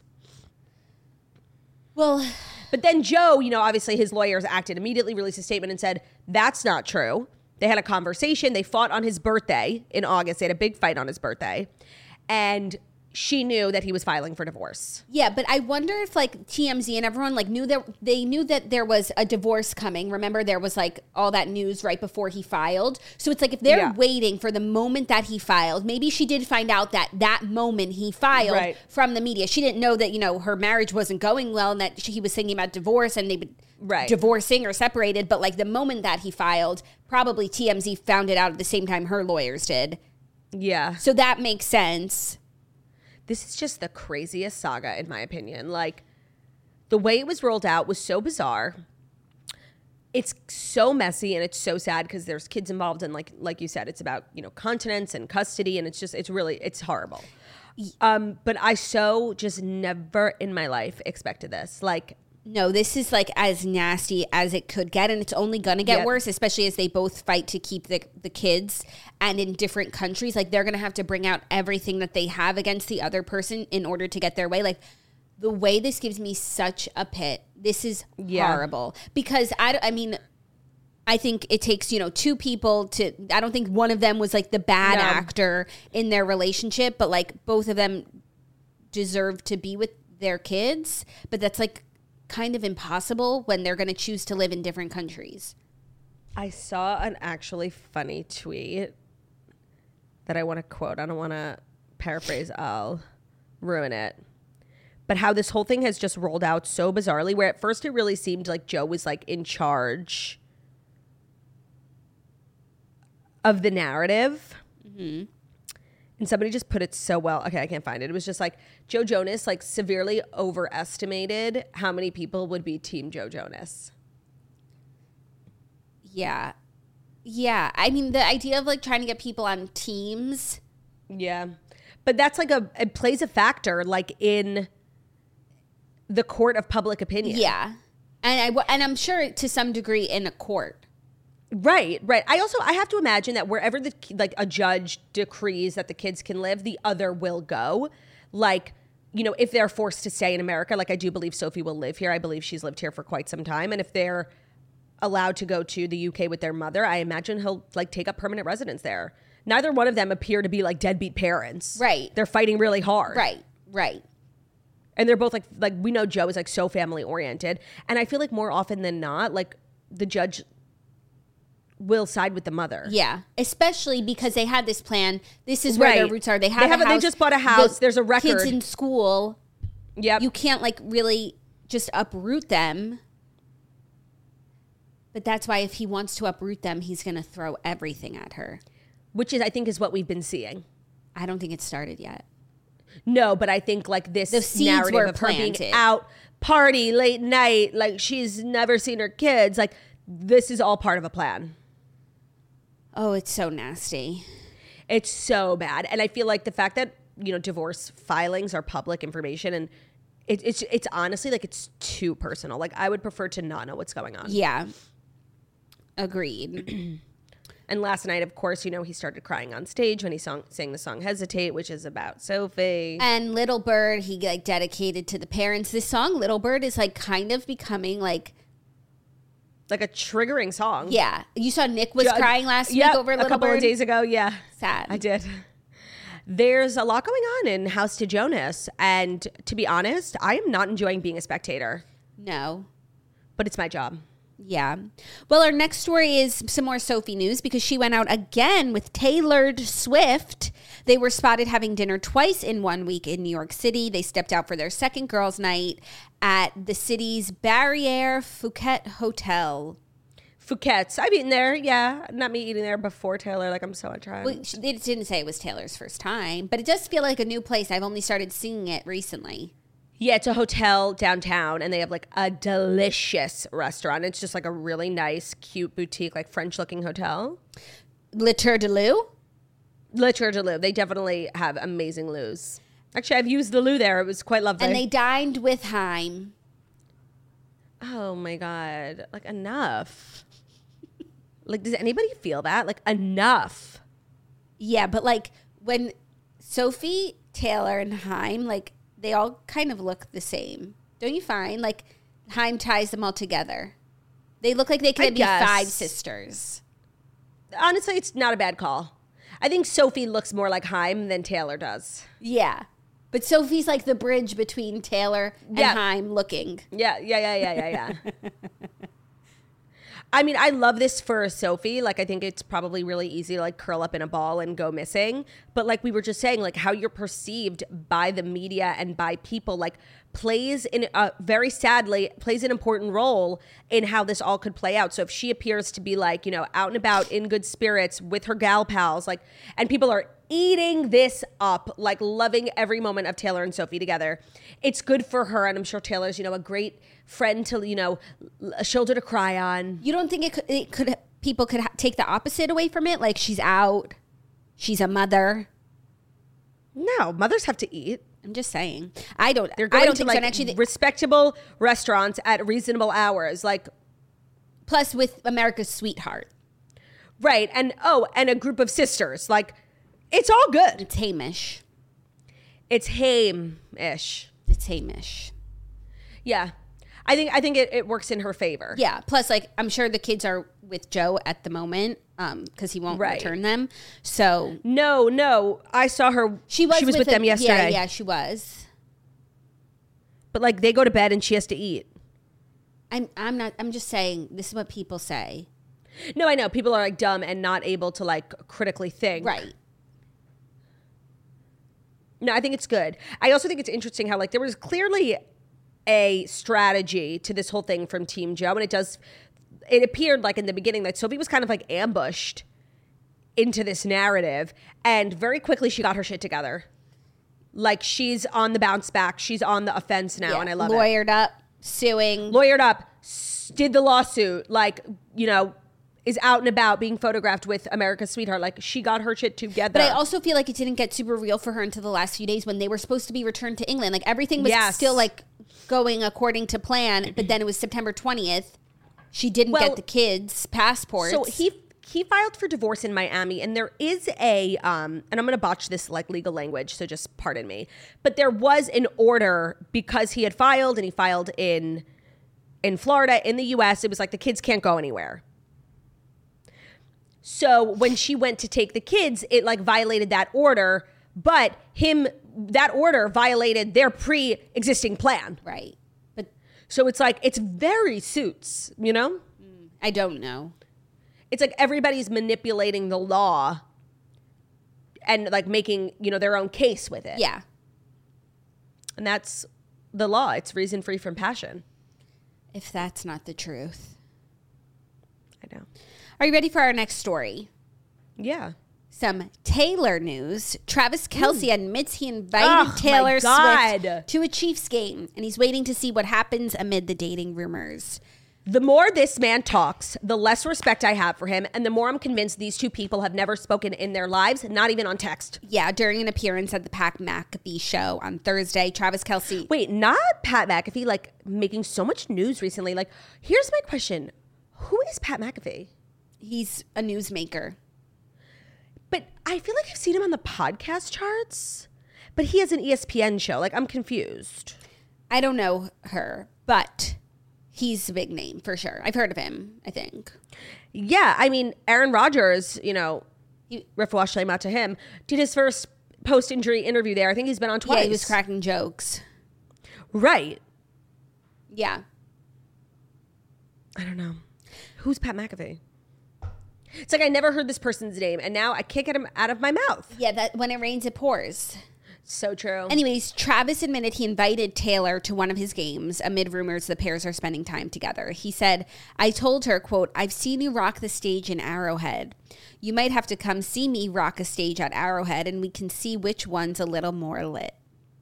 Well, but then Joe, obviously his lawyers acted immediately, released a statement and said, that's not true. They had a conversation. They fought on his birthday in August. They had a big fight on his birthday. And she knew that he was filing for divorce. Yeah, but I wonder if like TMZ and everyone like knew that there was a divorce coming. Remember, there was like all that news right before he filed. So it's like if they're waiting for the moment that he filed, maybe she did find out that moment he filed from the media. She didn't know that, her marriage wasn't going well and that he was thinking about divorce and they would divorcing or separated. But like the moment that he filed, probably TMZ found it out at the same time her lawyers did. Yeah. So that makes sense. This is just the craziest saga, in my opinion. Like, the way it was rolled out was so bizarre. It's so messy and it's so sad because there's kids involved. And like you said, it's about, continence and custody. And it's horrible. But I just never in my life expected this. Like, no, this is like as nasty as it could get, and it's only going to get worse, especially as they both fight to keep the kids, and in different countries. Like, they're going to have to bring out everything that they have against the other person in order to get their way. Like, the way this gives me such a pit. This is horrible. Because, I think it takes, two people to, I don't think one of them was like the bad actor in their relationship, but like both of them deserve to be with their kids. But that's like kind of impossible when they're going to choose to live in different countries. I saw an actually funny tweet that I want to quote. I don't want to paraphrase. I'll ruin it. But how this whole thing has just rolled out so bizarrely, where at first it really seemed like Joe was like in charge of the narrative. Mm-hmm. And somebody just put it so well. Okay, I can't find it. It was just like Joe Jonas like severely overestimated how many people would be Team Joe Jonas. Yeah. Yeah. I mean, the idea of like trying to get people on teams. Yeah. But that's like it plays a factor like in the court of public opinion. Yeah. And I'm sure to some degree in a court. Right. I have to imagine that wherever a judge decrees that the kids can live, the other will go. Like, if they're forced to stay in America, like I do believe Sophie will live here. I believe she's lived here for quite some time. And if they're allowed to go to the UK with their mother, I imagine he'll like take up permanent residence there. Neither one of them appear to be like deadbeat parents. Right. They're fighting really hard. Right. And they're both like we know Joe is like so family oriented. And I feel like more often than not, like the judge will side with the mother. Yeah, especially because they had this plan. This is where their roots are. They just bought a house. There's a record. Kids in school. Yep. You can't like really just uproot them. But that's why if he wants to uproot them, he's going to throw everything at her. Which I think is what we've been seeing. I don't think it started yet. No, but I think like this narrative of her being out, party, late night, like she's never seen her kids. Like this is all part of a plan. Oh, it's so nasty. It's so bad. And I feel like the fact that, divorce filings are public information and it's honestly like it's too personal. Like I would prefer to not know what's going on. Yeah. Agreed. And last night, of course, he started crying on stage when he sang the song Hesitate, which is about Sophie. And Little Bird, he like dedicated to the parents. This song, Little Bird, is like kind of becoming like a triggering song. Yeah. You saw Nick was crying last week over Little Bird? A couple of days ago, yeah. Sad. I did. There's a lot going on in House to Jonas. And to be honest, I am not enjoying being a spectator. No. But it's my job. Yeah. Well, our next story is some more Sophie news because she went out again with Taylor Swift. They were spotted having dinner twice in 1 week in New York City. They stepped out for their second girls' night at the city's Barriere Phuket Hotel. Phuket's. I've eaten there. Yeah. Not me eating there before Taylor. Like, I'm so on trend. Well, they didn't say it was Taylor's first time, but it does feel like a new place. I've only started seeing it recently. Yeah, it's a hotel downtown, and they have like a delicious restaurant. It's just like a really nice, cute boutique, like French-looking hotel. Le Tour de Lou? Le Tour de Lou. They definitely have amazing loos. Actually, I've used the loo there. It was quite lovely. And they dined with Haim. Oh my God. Like, enough. Like, does anybody feel that? Like, enough. Yeah, but like when Sophie, Taylor, and Haim, like, they all kind of look the same. Don't you find? Like, Haim ties them all together. They look like they could be five sisters. Honestly, it's not a bad call. I think Sophie looks more like Haim than Taylor does. Yeah. But Sophie's like the bridge between Taylor and Haim looking. Yeah. I mean, I love this for Sophie. Like, I think it's probably really easy to like curl up in a ball and go missing. But like we were just saying, like how you're perceived by the media and by people, like plays in very sadly plays an important role in how this all could play out. So if she appears to be like, you know, out and about in good spirits with her gal pals, like, and people are eating this up, like loving every moment of Taylor and Sophie together, it's good for her. And I'm sure Taylor's, you know, a great friend to, you know, a shoulder to cry on. You don't think people could take the opposite away from it? Like she's out, she's a mother. No, mothers have to eat. I'm just saying. I don't They're going to think like so. And actually, respectable restaurants at reasonable hours. Like, plus with America's Sweetheart. Right. And a group of sisters. Like, it's all good. It's Hamish. It's Haim-ish. It's Hamish. Yeah. I think it works in her favor. Yeah. Plus, like, I'm sure the kids are with Joe at the moment because he won't return them. So no. I saw her. She was with them yesterday. Yeah, she was. But like, they go to bed and she has to eat. I'm not. I'm just saying. This is what people say. No, I know people are like dumb and not able to like critically think. Right. No, I think it's good. I also think it's interesting how like there was clearly a strategy to this whole thing from Team Joe, and it appeared like in the beginning that Sophie was kind of like ambushed into this narrative, and very quickly she got her shit together. Like she's on the bounce back, she's on the offense now, and I love Lawyered up, suing. Lawyered up, did the lawsuit, like, you know, is out and about being photographed with America's Sweetheart. Like she got her shit together. But I also feel like it didn't get super real for her until the last few days when they were supposed to be returned to England. Like everything was still like going according to plan, but then it was September 20th. She didn't get the kids' passports. So he filed for divorce in Miami, and there is a and I'm going to botch this like legal language, so just pardon me. But there was an order because he had filed, and he filed in Florida, in the US. It was like the kids can't go anywhere. So when she went to take the kids, it like violated that order, but that order violated their pre-existing plan. Right. But so it's like, it's very Suits, you know? I don't know. It's like everybody's manipulating the law and like making, you know, their own case with it. Yeah. And that's the law. It's reason free from passion. If that's not the truth. I know. Are you ready for our next story? Yeah. Some Taylor news. Travis Kelce admits he invited Taylor Swift to a Chiefs game, and he's waiting to see what happens amid the dating rumors. The more this man talks, the less respect I have for him, and the more I'm convinced these two people have never spoken in their lives, not even on text. Yeah, during an appearance at the Pat McAfee show on Thursday, Travis Kelce... Wait, not Pat McAfee, like, making so much news recently. Like, here's my question. Who is Pat McAfee? He's a newsmaker. But I feel like I've seen him on the podcast charts, but he has an ESPN show. Like, I'm confused. I don't know her, but... he's a big name for sure. I've heard of him, I think. Yeah, I mean, Aaron Rodgers, you know, Rifuah Shlema to him, did his first post-injury interview there. I think he's been on twice. Yeah, he was cracking jokes. Right. Yeah. I don't know. Who's Pat McAfee? It's like I never heard this person's name, and now I can't get him out of my mouth. Yeah, that when it rains, it pours. So true. Anyways, Travis admitted he invited Taylor to one of his games amid rumors the pairs are spending time together. He said, I told her, quote, I've seen you rock the stage in Arrowhead. You might have to come see me rock a stage at Arrowhead, and we can see which one's a little more lit.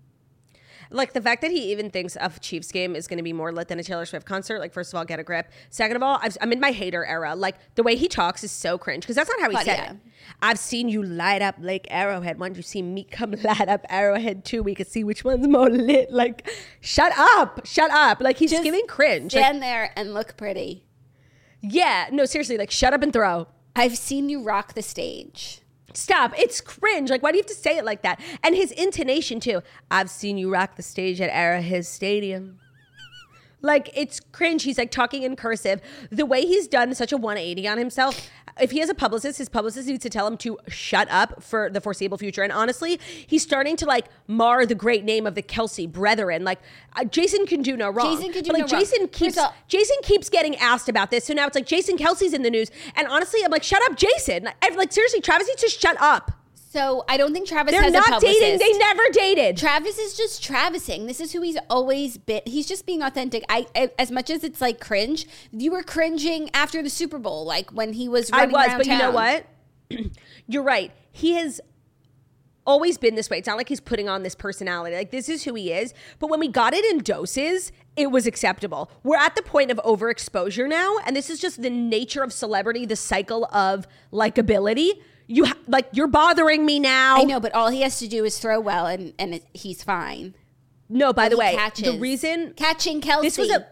Like, the fact that he even thinks a Chiefs game is going to be more lit than a Taylor Swift concert, like, first of all, get a grip. Second of all, I'm in my hater era. Like, the way he talks is so cringe, because that's not how he said it. I've seen you light up Lake Arrowhead. Why don't you see me come light up Arrowhead too? We can see which one's more lit. Like, shut up. Shut up. Like, he's just giving cringe. Stand there and look pretty. Yeah. No, seriously. Like, shut up and throw. I've seen you rock the stage. Stop. It's cringe. Like, why do you have to say it like that? And his intonation, too. I've seen you rock the stage at Arrowhead Stadium. Like, it's cringe. He's, like, talking in cursive. The way he's done such a 180 on himself, if he has a publicist, his publicist needs to tell him to shut up for the foreseeable future. And honestly, he's starting to, like, mar the great name of the Kelsey brethren. Like, Jason can do no wrong. Jason can do no wrong. Jason keeps getting asked about this. So now it's like Jason Kelsey's in the news. And honestly, I'm like, shut up, Jason. Like, seriously, Travis needs to shut up. So I don't think Travis They're has a publicist. They're not dating. They never dated. Travis is just Travising. This is who he's always been. He's just being authentic. As much as it's like cringe, you were cringing after the Super Bowl, like when he was running around but town. You know what? You're right. He has always been this way. It's not like he's putting on this personality. Like, this is who he is. But when we got it in doses, it was acceptable. We're at the point of overexposure now, and this is just the nature of celebrity, the cycle of likability. You're bothering me now. I know, but all he has to do is throw well, and he's fine. No, by the way, catches. The reason catching Kelsey.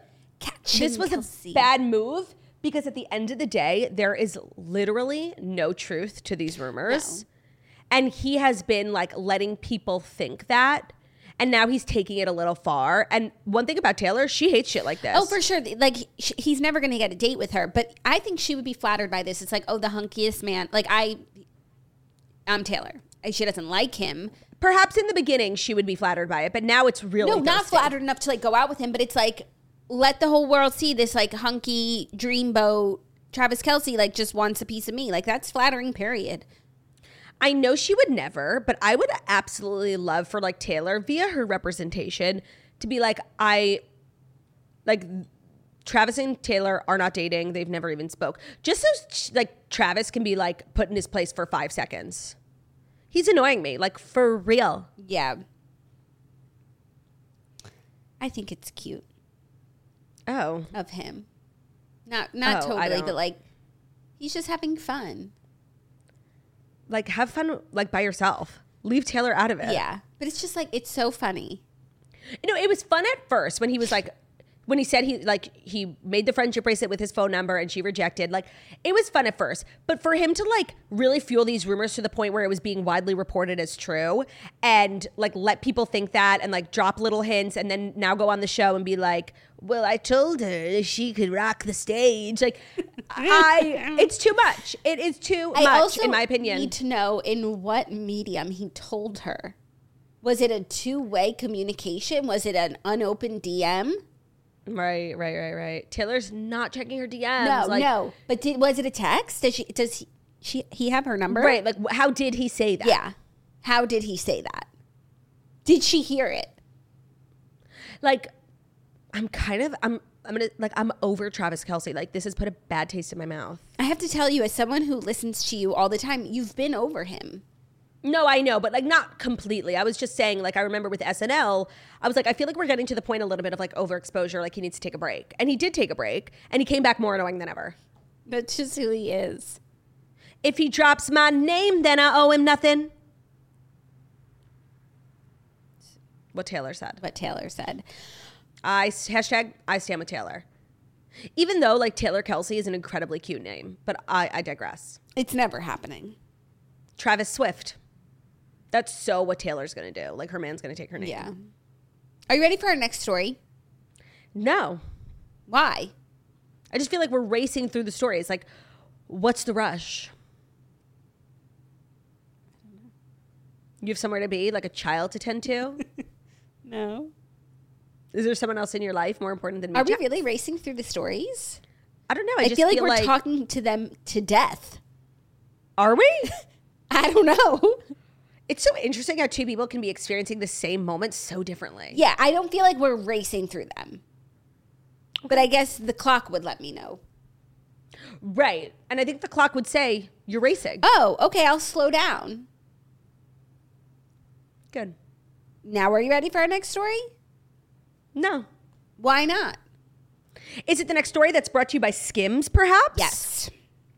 This was a bad move because at the end of the day, there is literally no truth to these rumors, and he has been like letting people think that. And now he's taking it a little far. And one thing about Taylor, she hates shit like this. Oh, for sure. Like, he's never going to get a date with her. But I think she would be flattered by this. It's like, oh, the hunkiest man. Like, I'm Taylor. She doesn't like him. Perhaps in the beginning she would be flattered by it. But now it's really not thirsty. flattered enough to, like, go out with him. But it's like, let the whole world see this, like, hunky dreamboat Travis Kelce, like, just wants a piece of me. Like, that's flattering, period. I know she would never, but I would absolutely love for like Taylor via her representation to be like, Travis and Taylor are not dating. They've never even spoke. Just so like Travis can be like put in his place for 5 seconds. He's annoying me, like for real. Yeah. I think it's cute. Oh. Of him. Not totally, but like he's just having fun. Like, have fun, like, by yourself. Leave Taylor out of it. Yeah. But it's just, like, it's so funny. You know, it was fun at first when he was, like, when he said he made the friendship bracelet with his phone number and she rejected. Like, it was fun at first. But for him to, like, really fuel these rumors to the point where it was being widely reported as true and, like, let people think that and, like, drop little hints and then now go on the show and be like, well, I told her she could rock the stage. Like, it's too much. It is too much, in my opinion. I need to know in what medium he told her. Was it a two-way communication? Was it an unopened DM? Right. Taylor's not checking her DMs. No. But was it a text? Does he have her number? Right. Like, how did he say that? Yeah. How did he say that? Did she hear it? Like, I'm over Travis Kelce. Like, this has put a bad taste in my mouth. I have to tell you, as someone who listens to you all the time, you've been over him. No, I know, but like not completely. I was just saying, like, I remember with SNL, I was like, I feel like we're getting to the point a little bit of like overexposure. Like, he needs to take a break. And he did take a break and he came back more annoying than ever. That's just who he is. If he drops my name, then I owe him nothing. What Taylor said. I stand with Taylor. Even though like Taylor Kelce is an incredibly cute name, but I digress. It's never happening. Travis Swift. That's so what Taylor's going to do. Like, her man's going to take her name. Yeah. Are you ready for our next story? No. Why? I just feel like we're racing through the stories. Like, what's the rush? I don't know. You have somewhere to be, like a child to tend to? No. Is there someone else in your life more important than me? Are we really racing through the stories? I don't know. I feel like we're talking to them to death. Are we? I don't know. It's so interesting how two people can be experiencing the same moment so differently. Yeah, I don't feel like we're racing through them. Okay. But I guess the clock would let me know. Right. And I think the clock would say, you're racing. Oh, okay, I'll slow down. Good. Now, are you ready for our next story? No. Why not? Is it the next story that's brought to you by Skims, perhaps? Yes.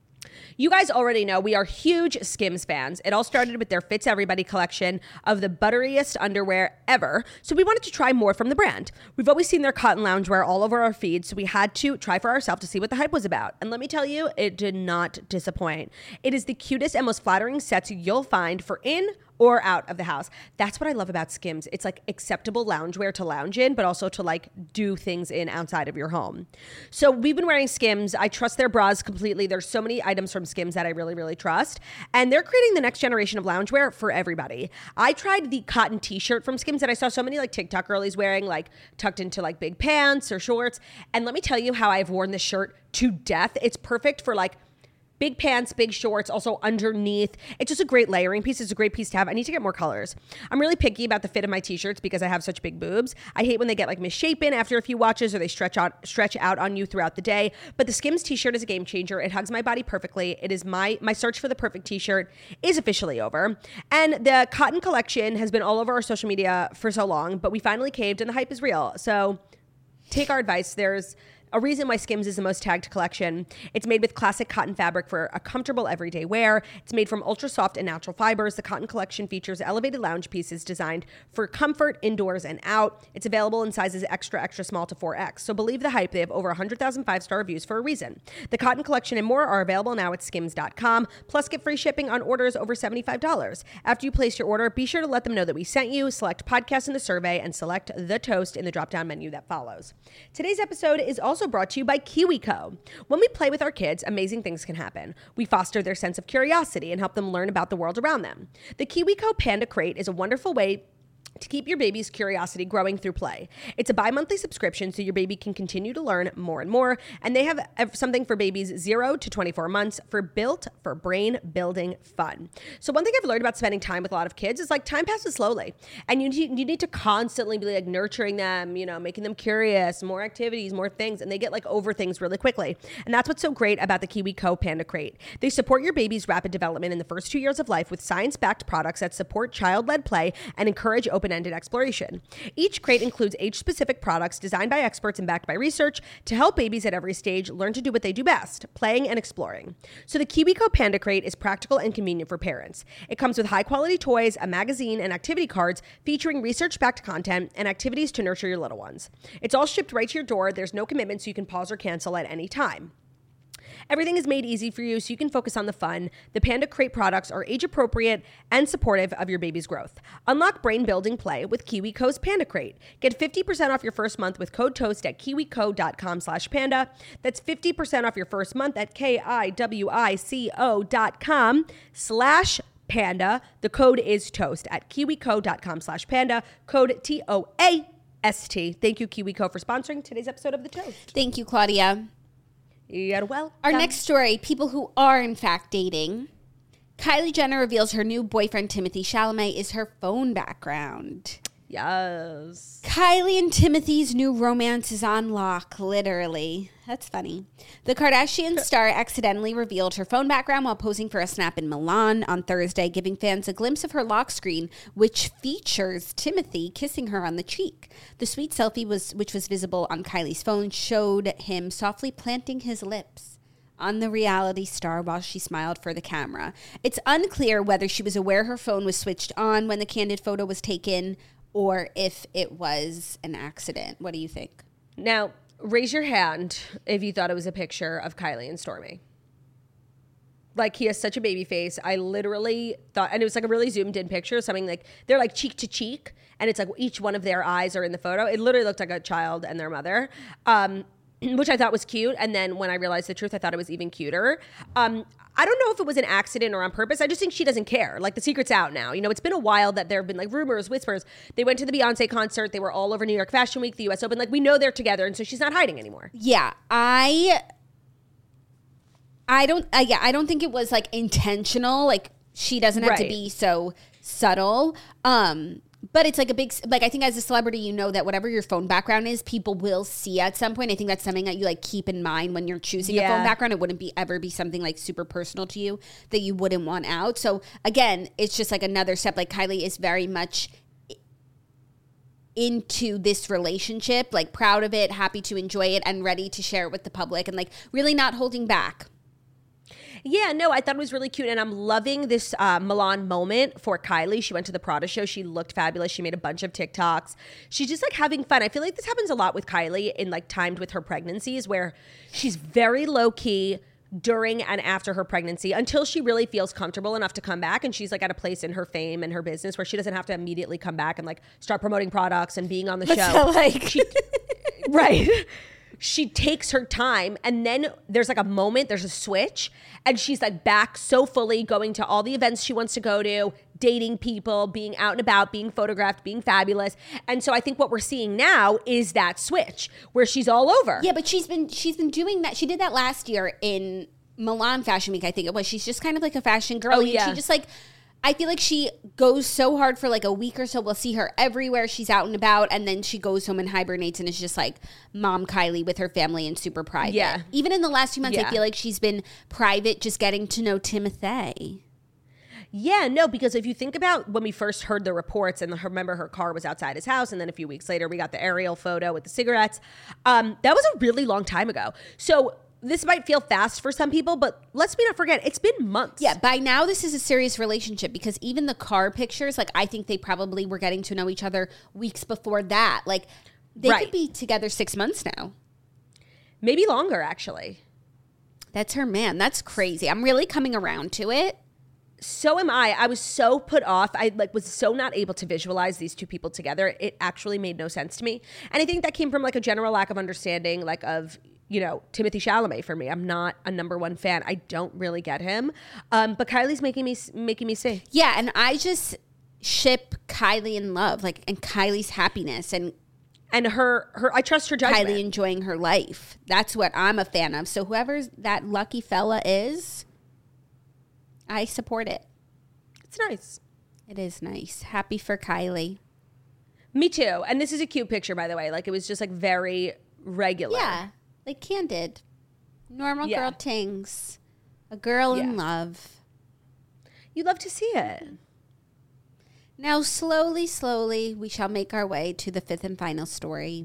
You guys already know we are huge Skims fans. It all started with their Fits Everybody collection of the butteriest underwear ever. So we wanted to try more from the brand. We've always seen their cotton loungewear all over our feed, so we had to try for ourselves to see what the hype was about. And let me tell you, it did not disappoint. It is the cutest and most flattering sets you'll find for in or out of the house. That's what I love about Skims. It's like acceptable loungewear to lounge in, but also to like do things in outside of your home. So we've been wearing Skims. I trust their bras completely. There's so many items from Skims that I really, really trust. And they're creating the next generation of loungewear for everybody. I tried the cotton t-shirt from Skims that I saw so many like TikTok girlies wearing, like tucked into like big pants or shorts. And let me tell you how I've worn this shirt to death. It's perfect for like big pants, big shorts, also underneath. It's just a great layering piece. It's a great piece to have. I need to get more colors. I'm really picky about the fit of my t-shirts because I have such big boobs. I hate when they get like misshapen after a few washes or they stretch out on you throughout the day. But the Skims t-shirt is a game changer. It hugs my body perfectly. It is my search for the perfect t-shirt is officially over. And the cotton collection has been all over our social media for so long, but we finally caved and the hype is real. So take our advice. There's a reason why Skims is the most tagged collection. It's made with classic cotton fabric for a comfortable everyday wear. It's made from ultra soft and natural fibers. The cotton collection features elevated lounge pieces designed for comfort indoors and out. It's available in sizes extra, extra small to 4X. So believe the hype. They have over 100,000 5-star reviews for a reason. The cotton collection and more are available now at skims.com. Plus, get free shipping on orders over $75. After you place your order, be sure to let them know that we sent you. Select podcast in the survey and select the toast in the drop-down menu that follows. Today's episode is also brought to you by KiwiCo. When we play with our kids, amazing things can happen. We foster their sense of curiosity and help them learn about the world around them. The KiwiCo Panda Crate is a wonderful way to keep your baby's curiosity growing through play. It's a bi-monthly subscription so your baby can continue to learn more and more, and they have something for babies 0 to 24 months built for brain building fun. So one thing I've learned about spending time with a lot of kids is like time passes slowly, and you need to constantly be like nurturing them, you know, making them curious, more activities, more things, and they get like over things really quickly. And that's what's so great about the KiwiCo Panda Crate. They support your baby's rapid development in the first 2 years of life with science-backed products that support child-led play and encourage open-ended exploration. Each crate includes age-specific products designed by experts and backed by research to help babies at every stage learn to do what they do best, playing and exploring. So the KiwiCo Panda Crate is practical and convenient for parents. It comes with high-quality toys, a magazine, and activity cards featuring research-backed content and activities to nurture your little ones. It's all shipped right to your door. There's no commitment, so you can pause or cancel at any time. Everything is made easy for you so you can focus on the fun. The Panda Crate products are age appropriate and supportive of your baby's growth. Unlock brain building play with KiwiCo's Panda Crate. Get 50% off your first month with code TOAST at kiwico.com/panda. That's 50% off your first month at kiwico.com/panda. The code is TOAST at kiwico.com/panda. Code TOAST. Thank you, KiwiCo, for sponsoring today's episode of The Toast. Thank you, Claudia. You're welcome. Our next story, people who are in fact dating. Kylie Jenner reveals her new boyfriend, Timothy Chalamet, is her phone background. Yes. Kylie and Timothy's new romance is on lock, literally. That's funny. The Kardashian star accidentally revealed her phone background while posing for a snap in Milan on Thursday, giving fans a glimpse of her lock screen, which features Timothy kissing her on the cheek. The sweet selfie, which was visible on Kylie's phone, showed him softly planting his lips on the reality star while she smiled for the camera. It's unclear whether she was aware her phone was switched on when the candid photo was taken or if it was an accident. What do you think? Now, raise your hand if you thought it was a picture of Kylie and Stormy. Like, he has such a baby face. I literally thought, and it was like a really zoomed in picture, something like, they're like cheek to cheek, and it's like each one of their eyes are in the photo. It literally looked like a child and their mother, which I thought was cute. And then when I realized the truth, I thought it was even cuter. I don't know if it was an accident or on purpose. I just think she doesn't care. Like, the secret's out now. You know, it's been a while that there have been like rumors, whispers. They went to the Beyonce concert. They were all over New York Fashion Week, the US Open. Like, we know they're together, and so she's not hiding anymore. Yeah, I I don't think it was like intentional. Like she doesn't have to Right. be so subtle. But it's like a big, like I think as a celebrity, you know that whatever your phone background is, people will see at some point. I think that's something that you like keep in mind when you're choosing a phone Yeah. background. It wouldn't ever be something like super personal to you that you wouldn't want out. So again, it's just like another step. Like Kylie is very much into this relationship, like proud of it, happy to enjoy it, and ready to share it with the public, and like really not holding back. Yeah, no, I thought it was really cute, and I'm loving this Milan moment for Kylie. She went to the Prada show. She looked fabulous. She made a bunch of TikToks. She's just like having fun. I feel like this happens a lot with Kylie in like timed with her pregnancies, where she's very low key during and after her pregnancy until she really feels comfortable enough to come back, and she's like at a place in her fame and her business where she doesn't have to immediately come back and like start promoting products and being on the show. So like, Right. She takes her time, and then there's like a moment, there's a switch, and she's like back so fully, going to all the events she wants to go to, dating people, being out and about, being photographed, being fabulous. And so I think what we're seeing now is that switch where she's all over. yeah, but she's been doing that. She did that last year in Milan Fashion Week, I think it was. She's just kind of like a fashion girl. Oh, yeah. She just like, I feel like she goes so hard for like a week or so. We'll see her everywhere. She's out and about, and then she goes home and hibernates, and it's just like mom Kylie with her family and super private. Yeah. Even in the last few months, I Yeah. feel like she's been private, just getting to know Timothy. Yeah, no, because if you think about when we first heard the reports, and remember her car was outside his house, and then a few weeks later we got the aerial photo with the cigarettes, that was a really long time ago. So this might feel fast for some people, but let's not forget, it's been months. Yeah, by now this is a serious relationship, because even the car pictures, like I think they probably were getting to know each other weeks before that. Like they Right. could be together 6 months now. Maybe longer, actually. That's her man. That's crazy. I'm really coming around to it. So am I. I was so put off. I like was so not able to visualize these two people together. It actually made no sense to me. And I think that came from like a general lack of understanding, like of, you know, Timothy Chalamet for me. I'm not a number one fan. I don't really get him. But Kylie's making me see. Yeah, and I just ship Kylie in love, like, and Kylie's happiness, and And her I trust her judgment. Kylie enjoying her life. That's what I'm a fan of. So whoever that lucky fella is, I support it. It's nice. It is nice. Happy for Kylie. Me too. And this is a cute picture, by the way. Like it was just like very regular. Yeah, like candid, normal Yeah. girl tings. A girl in Yeah. love. You love to see it. Now, slowly, slowly, we shall make our way to the fifth and final story.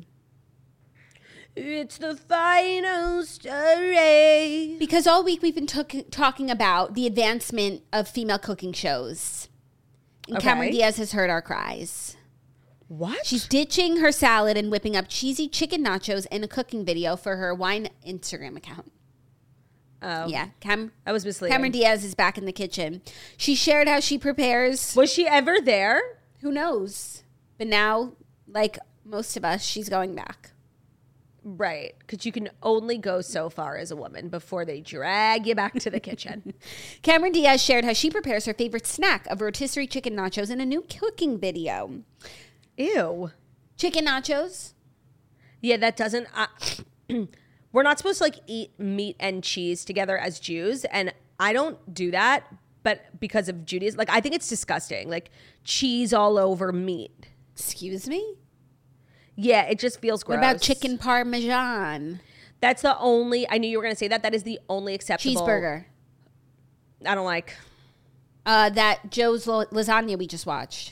It's the final story. Because all week we've been talking about the advancement of female cooking shows. And Okay. Cameron Diaz has heard our cries. What? She's ditching her salad and whipping up cheesy chicken nachos in a cooking video for her wine Instagram account. Oh. Yeah, I was misleading. Cameron Diaz is back in the kitchen. She shared how she prepares. Was she ever there? Who knows? But now, like most of us, she's going back. Right. Because you can only go so far as a woman before they drag you back to the kitchen. Cameron Diaz shared how she prepares her favorite snack of rotisserie chicken nachos in a new cooking video. Ew. Chicken nachos? Yeah, that doesn't... we're not supposed to like eat meat and cheese together as Jews. And I don't do that. But because of Judaism, like I think it's disgusting. Like cheese all over meat. Excuse me? Yeah, it just feels gross. What about chicken parmesan? That's the only... I knew you were going to say that. That is the only acceptable... Cheeseburger. I don't like... That Joe's lasagna we just watched.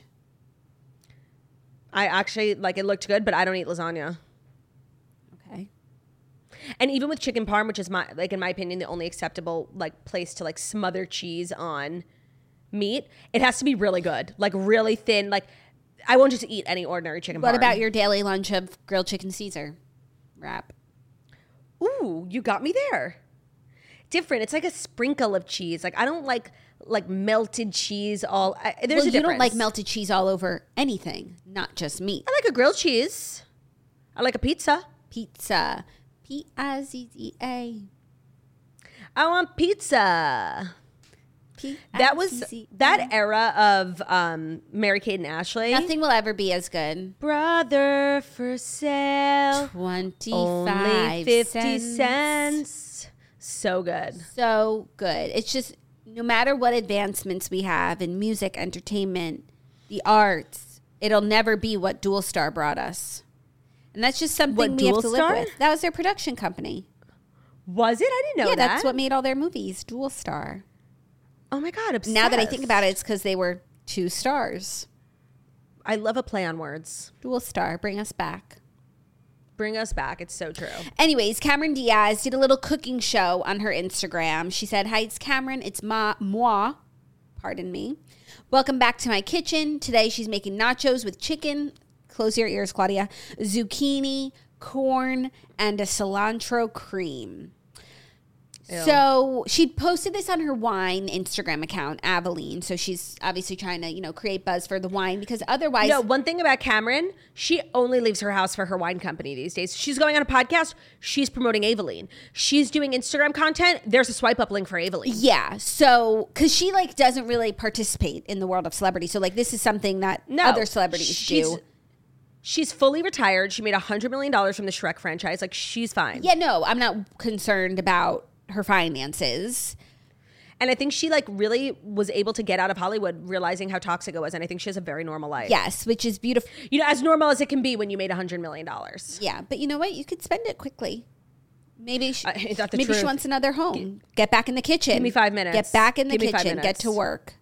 I actually, like, it looked good, but I don't eat lasagna. Okay. And even with chicken parm, which is my, like, in my opinion, the only acceptable, like, place to, like, smother cheese on meat, it has to be really good. Like, really thin. Like, I won't just eat any ordinary chicken parm. What about your daily lunch of grilled chicken Caesar wrap? Ooh, you got me there. Different. It's like a sprinkle of cheese. Like, I don't like melted cheese all... there's a You difference. don't like melted cheese all over anything, not just meat. I like a grilled cheese. I like a pizza. Pizza. P-I-Z-Z-A. I want pizza. That was P-I-Z-Z-A. that era of Mary-Kate and Ashley. Nothing will ever be as good. Brother for sale. 25 Only 50 cents. cents. So good. So good. It's just no matter what advancements we have in music, entertainment, the arts, it'll never be what Dual Star brought us. And that's just something we have to live with. That was their production company. Was it? I didn't know that. Yeah, that's what made all their movies, Dual Star. Oh my God, obsessed. Now that I think about it, it's because they were 2 stars. I love a play on words. Dual Star, bring us back. Bring us back. It's so true. Anyways, Cameron Diaz did a little cooking show on her Instagram. She said, "Hi, it's Cameron. It's moi. Pardon me. Welcome back to my kitchen. Today she's making nachos with chicken." Close your ears, Claudia. "Zucchini, corn, and a cilantro cream." Ew. So she posted this on her wine Instagram account, Aveline. So she's obviously trying to, create buzz for the wine because otherwise... No, one thing about Cameron, she only leaves her house for her wine company these days. She's going on a podcast. She's promoting Aveline. She's doing Instagram content. There's a swipe up link for Aveline. Yeah. So, because she doesn't really participate in the world of celebrity. So this is something that other celebrities do. She's fully retired. She made $100 million from the Shrek franchise. She's fine. Yeah, no, I'm not concerned about her finances. And I think she really was able to get out of Hollywood realizing how toxic it was. And I think she has a very normal life. Yes, which is beautiful. As normal as it can be when you made $100 million. Yeah, but you know what? You could spend it quickly. Maybe she truth. wants another home. Get back in the kitchen. Give me 5 minutes. Get back in the kitchen. Get to work.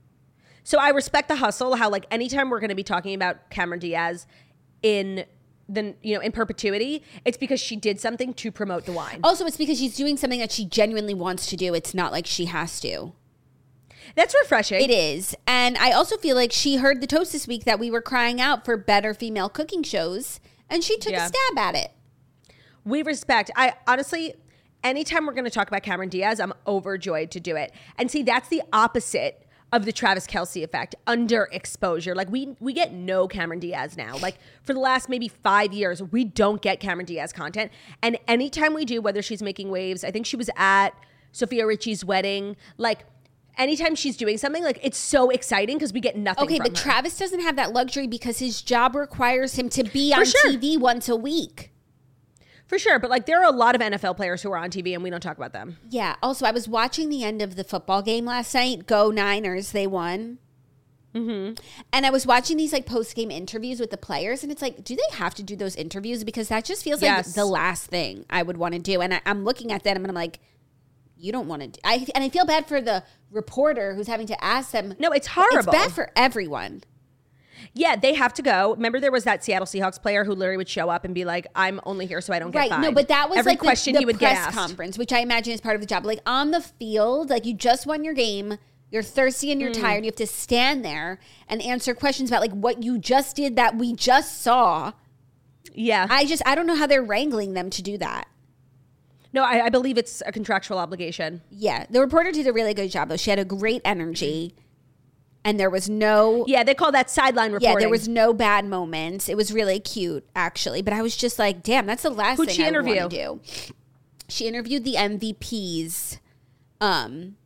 So I respect the hustle, how anytime we're going to be talking about Cameron Diaz in perpetuity, it's because she did something to promote the wine. Also, it's because she's doing something that she genuinely wants to do. It's not like she has to. That's refreshing. It is. And I also feel like she heard the toast this week that we were crying out for better female cooking shows, and she took a stab at it. We respect. I honestly, anytime we're going to talk about Cameron Diaz, I'm overjoyed to do it. And see, that's the opposite of the Travis Kelce effect, underexposure. We get no Cameron Diaz now. For the last maybe 5 years, we don't get Cameron Diaz content. And anytime we do, whether she's making waves, I think she was at Sophia Richie's wedding, anytime she's doing something, it's so exciting because we get nothing from her. Travis doesn't have that luxury because his job requires him to be on TV once a week. For sure. But there are a lot of NFL players who are on TV and we don't talk about them. Yeah. Also, I was watching the end of the football game last night. Go Niners. They won. Mm-hmm. And I was watching these post-game interviews with the players. And it's do they have to do those interviews? Because that just feels like the last thing I would want to do. And I'm looking at them and I'm like, you don't want to do. And I feel bad for the reporter who's having to ask them. No, it's horrible. It's bad for everyone. Yeah, they have to go. Remember, there was that Seattle Seahawks player who literally would show up and be like, "I'm only here so I don't get fined." No, but that was every question he would press get asked. conference, which I imagine is part of the job. On the field, you just won your game, you're thirsty and you're tired. You have to stand there and answer questions about what you just did that we just saw. Yeah, I don't know how they're wrangling them to do that. No, I believe it's a contractual obligation. Yeah, the reporter did a really good job though. She had a great energy. And there was no... Yeah, they call that sideline reporting. Yeah, there was no bad moments. It was really cute, actually. But I was just like, damn, that's the last thing I would want to do. She interviewed the MVPs. From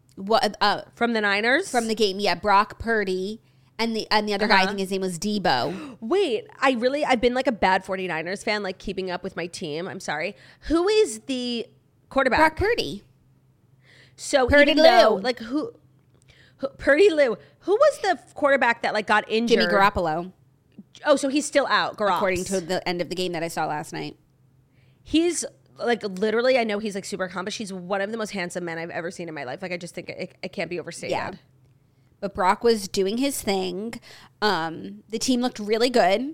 the Niners? From the game, yeah. Brock Purdy. And the other guy, I think his name was Debo. Wait, I've been a bad 49ers fan, keeping up with my team. I'm sorry. Who is the quarterback? Brock Purdy. So Purdy Lou. Purdy Lou. Who was the quarterback that got injured? Jimmy Garoppolo. Oh, so he's still out. According to the end of the game that I saw last night. He's literally, I know he's super accomplished. He's one of the most handsome men I've ever seen in my life. I just think it can't be overstated. Yeah. But Brock was doing his thing. The team looked really good.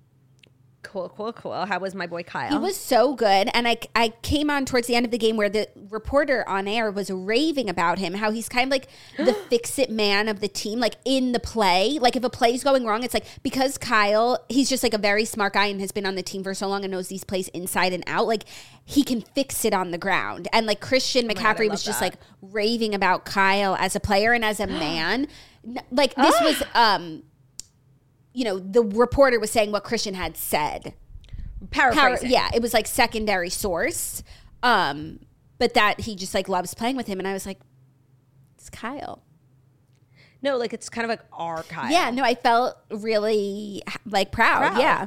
Cool. How was my boy Kyle? He was so good. And I came on towards the end of the game where the reporter on air was raving about him, how he's kind of the fix-it man of the team, in the play. If a play's going wrong, it's because Kyle, he's just a very smart guy and has been on the team for so long and knows these plays inside and out. He can fix it on the ground. And Christian McCaffrey was just raving about Kyle as a player and as a man. This was... the reporter was saying what Christian had said. Paraphrasing. Yeah, it was secondary source. But that he just loves playing with him. And I was like, it's Kyle. No, it's kind of our Kyle. Yeah, no, I felt really proud. Yeah.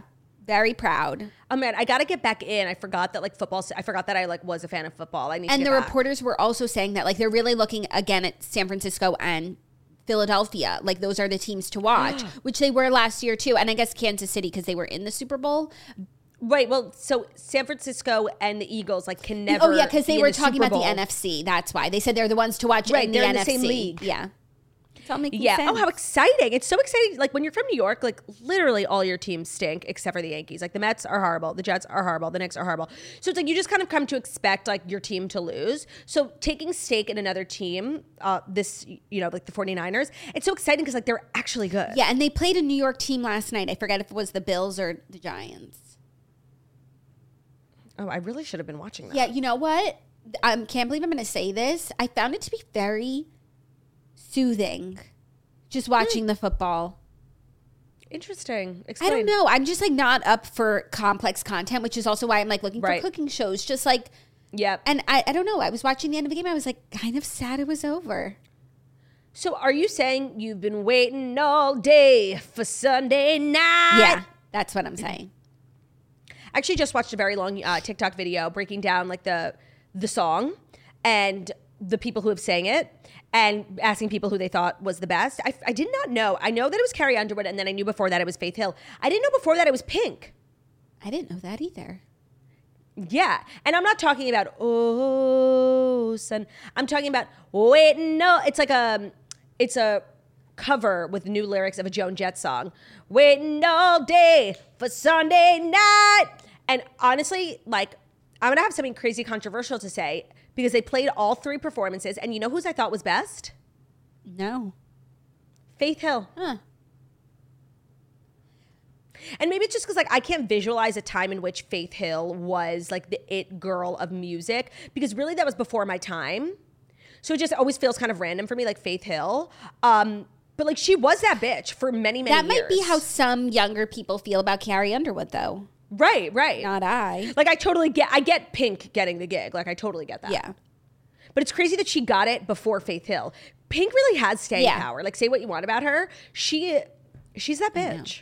Very proud. Oh man, I got to get back in. I forgot that I forgot that I was a fan of football. I need to And get the back. reporters were also saying that they're really looking again at San Francisco and Philadelphia. Those are the teams to watch, which they were last year too. And I guess Kansas City because they were in the Super Bowl. Right. Well, so San Francisco and the Eagles can never. Oh yeah, because they be in were the talking Super about the Bowl. NFC. That's why they said they're the ones to watch Right, in the they're in NFC. the same league. Yeah. It's all making Yeah. sense. Oh, how exciting! It's so exciting. When you're from New York, literally all your teams stink except for the Yankees. The Mets are horrible, the Jets are horrible, the Knicks are horrible. So it's you just kind of come to expect your team to lose. So taking stake in another team, the 49ers, it's so exciting because they're actually good. Yeah, and they played a New York team last night. I forget if it was the Bills or the Giants. Oh, I really should have been watching that. Yeah, you know what? I can't believe I'm going to say this. I found it to be very soothing just watching the football. Interesting. Explain. I don't know. I'm just not up for complex content, which is also why I'm looking Right. for cooking shows. Just Yep. and I don't know. I was watching the end of the game. I was kind of sad it was over. So are you saying you've been waiting all day for Sunday night? Yeah, that's what I'm saying. I actually just watched a very long TikTok video breaking down the song and the people who have sang it and asking people who they thought was the best. I did not know. I know that it was Carrie Underwood, and then I knew before that it was Faith Hill. I didn't know before that it was Pink. I didn't know that either. Yeah. And I'm not talking about, oh, son. I'm talking about, wait, no. It's a cover with new lyrics of a Joan Jett song. Waiting all day for Sunday night. And honestly, I'm going to have something crazy controversial to say because they played all three performances. And you know whose I thought was best? No. Faith Hill. Huh. And maybe it's just because I can't visualize a time in which Faith Hill was the it girl of music, because really that was before my time. So it just always feels kind of random for me, Faith Hill. But she was that bitch for many, many That years. might be how some younger people feel about Carrie Underwood, though. Right. Not I. I get Pink getting the gig. I totally get that. Yeah. But it's crazy that she got it before Faith Hill. Pink really has staying Yeah. power. Say what you want about her. She's that bitch.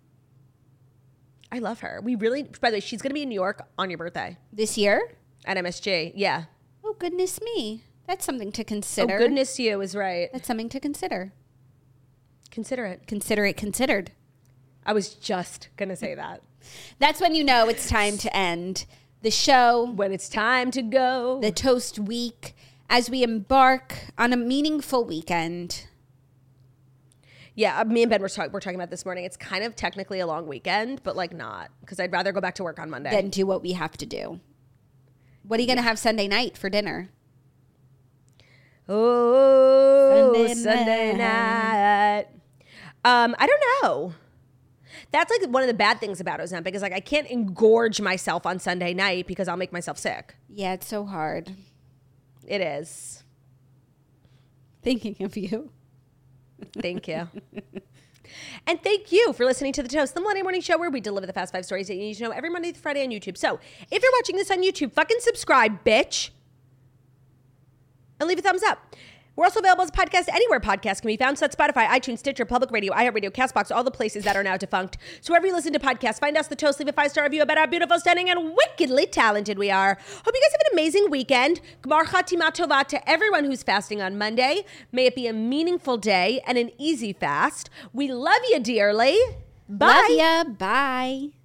I love her. By the way, she's going to be in New York on your birthday This year? at MSG. Yeah. Oh, goodness me. That's something to consider. Oh, goodness you is right. That's something to consider. Consider it. Consider it considered. I was just going to say that. That's when you know it's time to end the show, When it's time to go. the Toast Week, as we embark on a meaningful weekend. Yeah, me and Ben were talking about this morning. It's kind of technically a long weekend, but not, because I'd rather go back to work on Monday. Then do what we have to do. What are you going to have Sunday night for dinner? Oh, Sunday Sunday night. I don't know. That's one of the bad things about Ozempic is I can't engorge myself on Sunday night because I'll make myself sick. Yeah, it's so hard. It is. Thinking of you. Thank you. And thank you for listening to The Toast, the Millennial Morning Show where we deliver the fast 5 stories that you need to know every Monday through Friday on YouTube. So if you're watching this on YouTube, fucking subscribe, bitch. And leave a thumbs up. We're also available as a podcast anywhere podcasts can be found. So that's Spotify, iTunes, Stitcher, Public Radio, iHeartRadio, CastBox, all the places that are now defunct. So wherever you listen to podcasts, find us, The Toast, leave a 5-star review about how beautiful, stunning, and wickedly talented we are. Hope you guys have an amazing weekend. Gmar Chatima Tova to everyone who's fasting on Monday. May it be a meaningful day and an easy fast. We love you dearly. Bye. Love ya. Bye.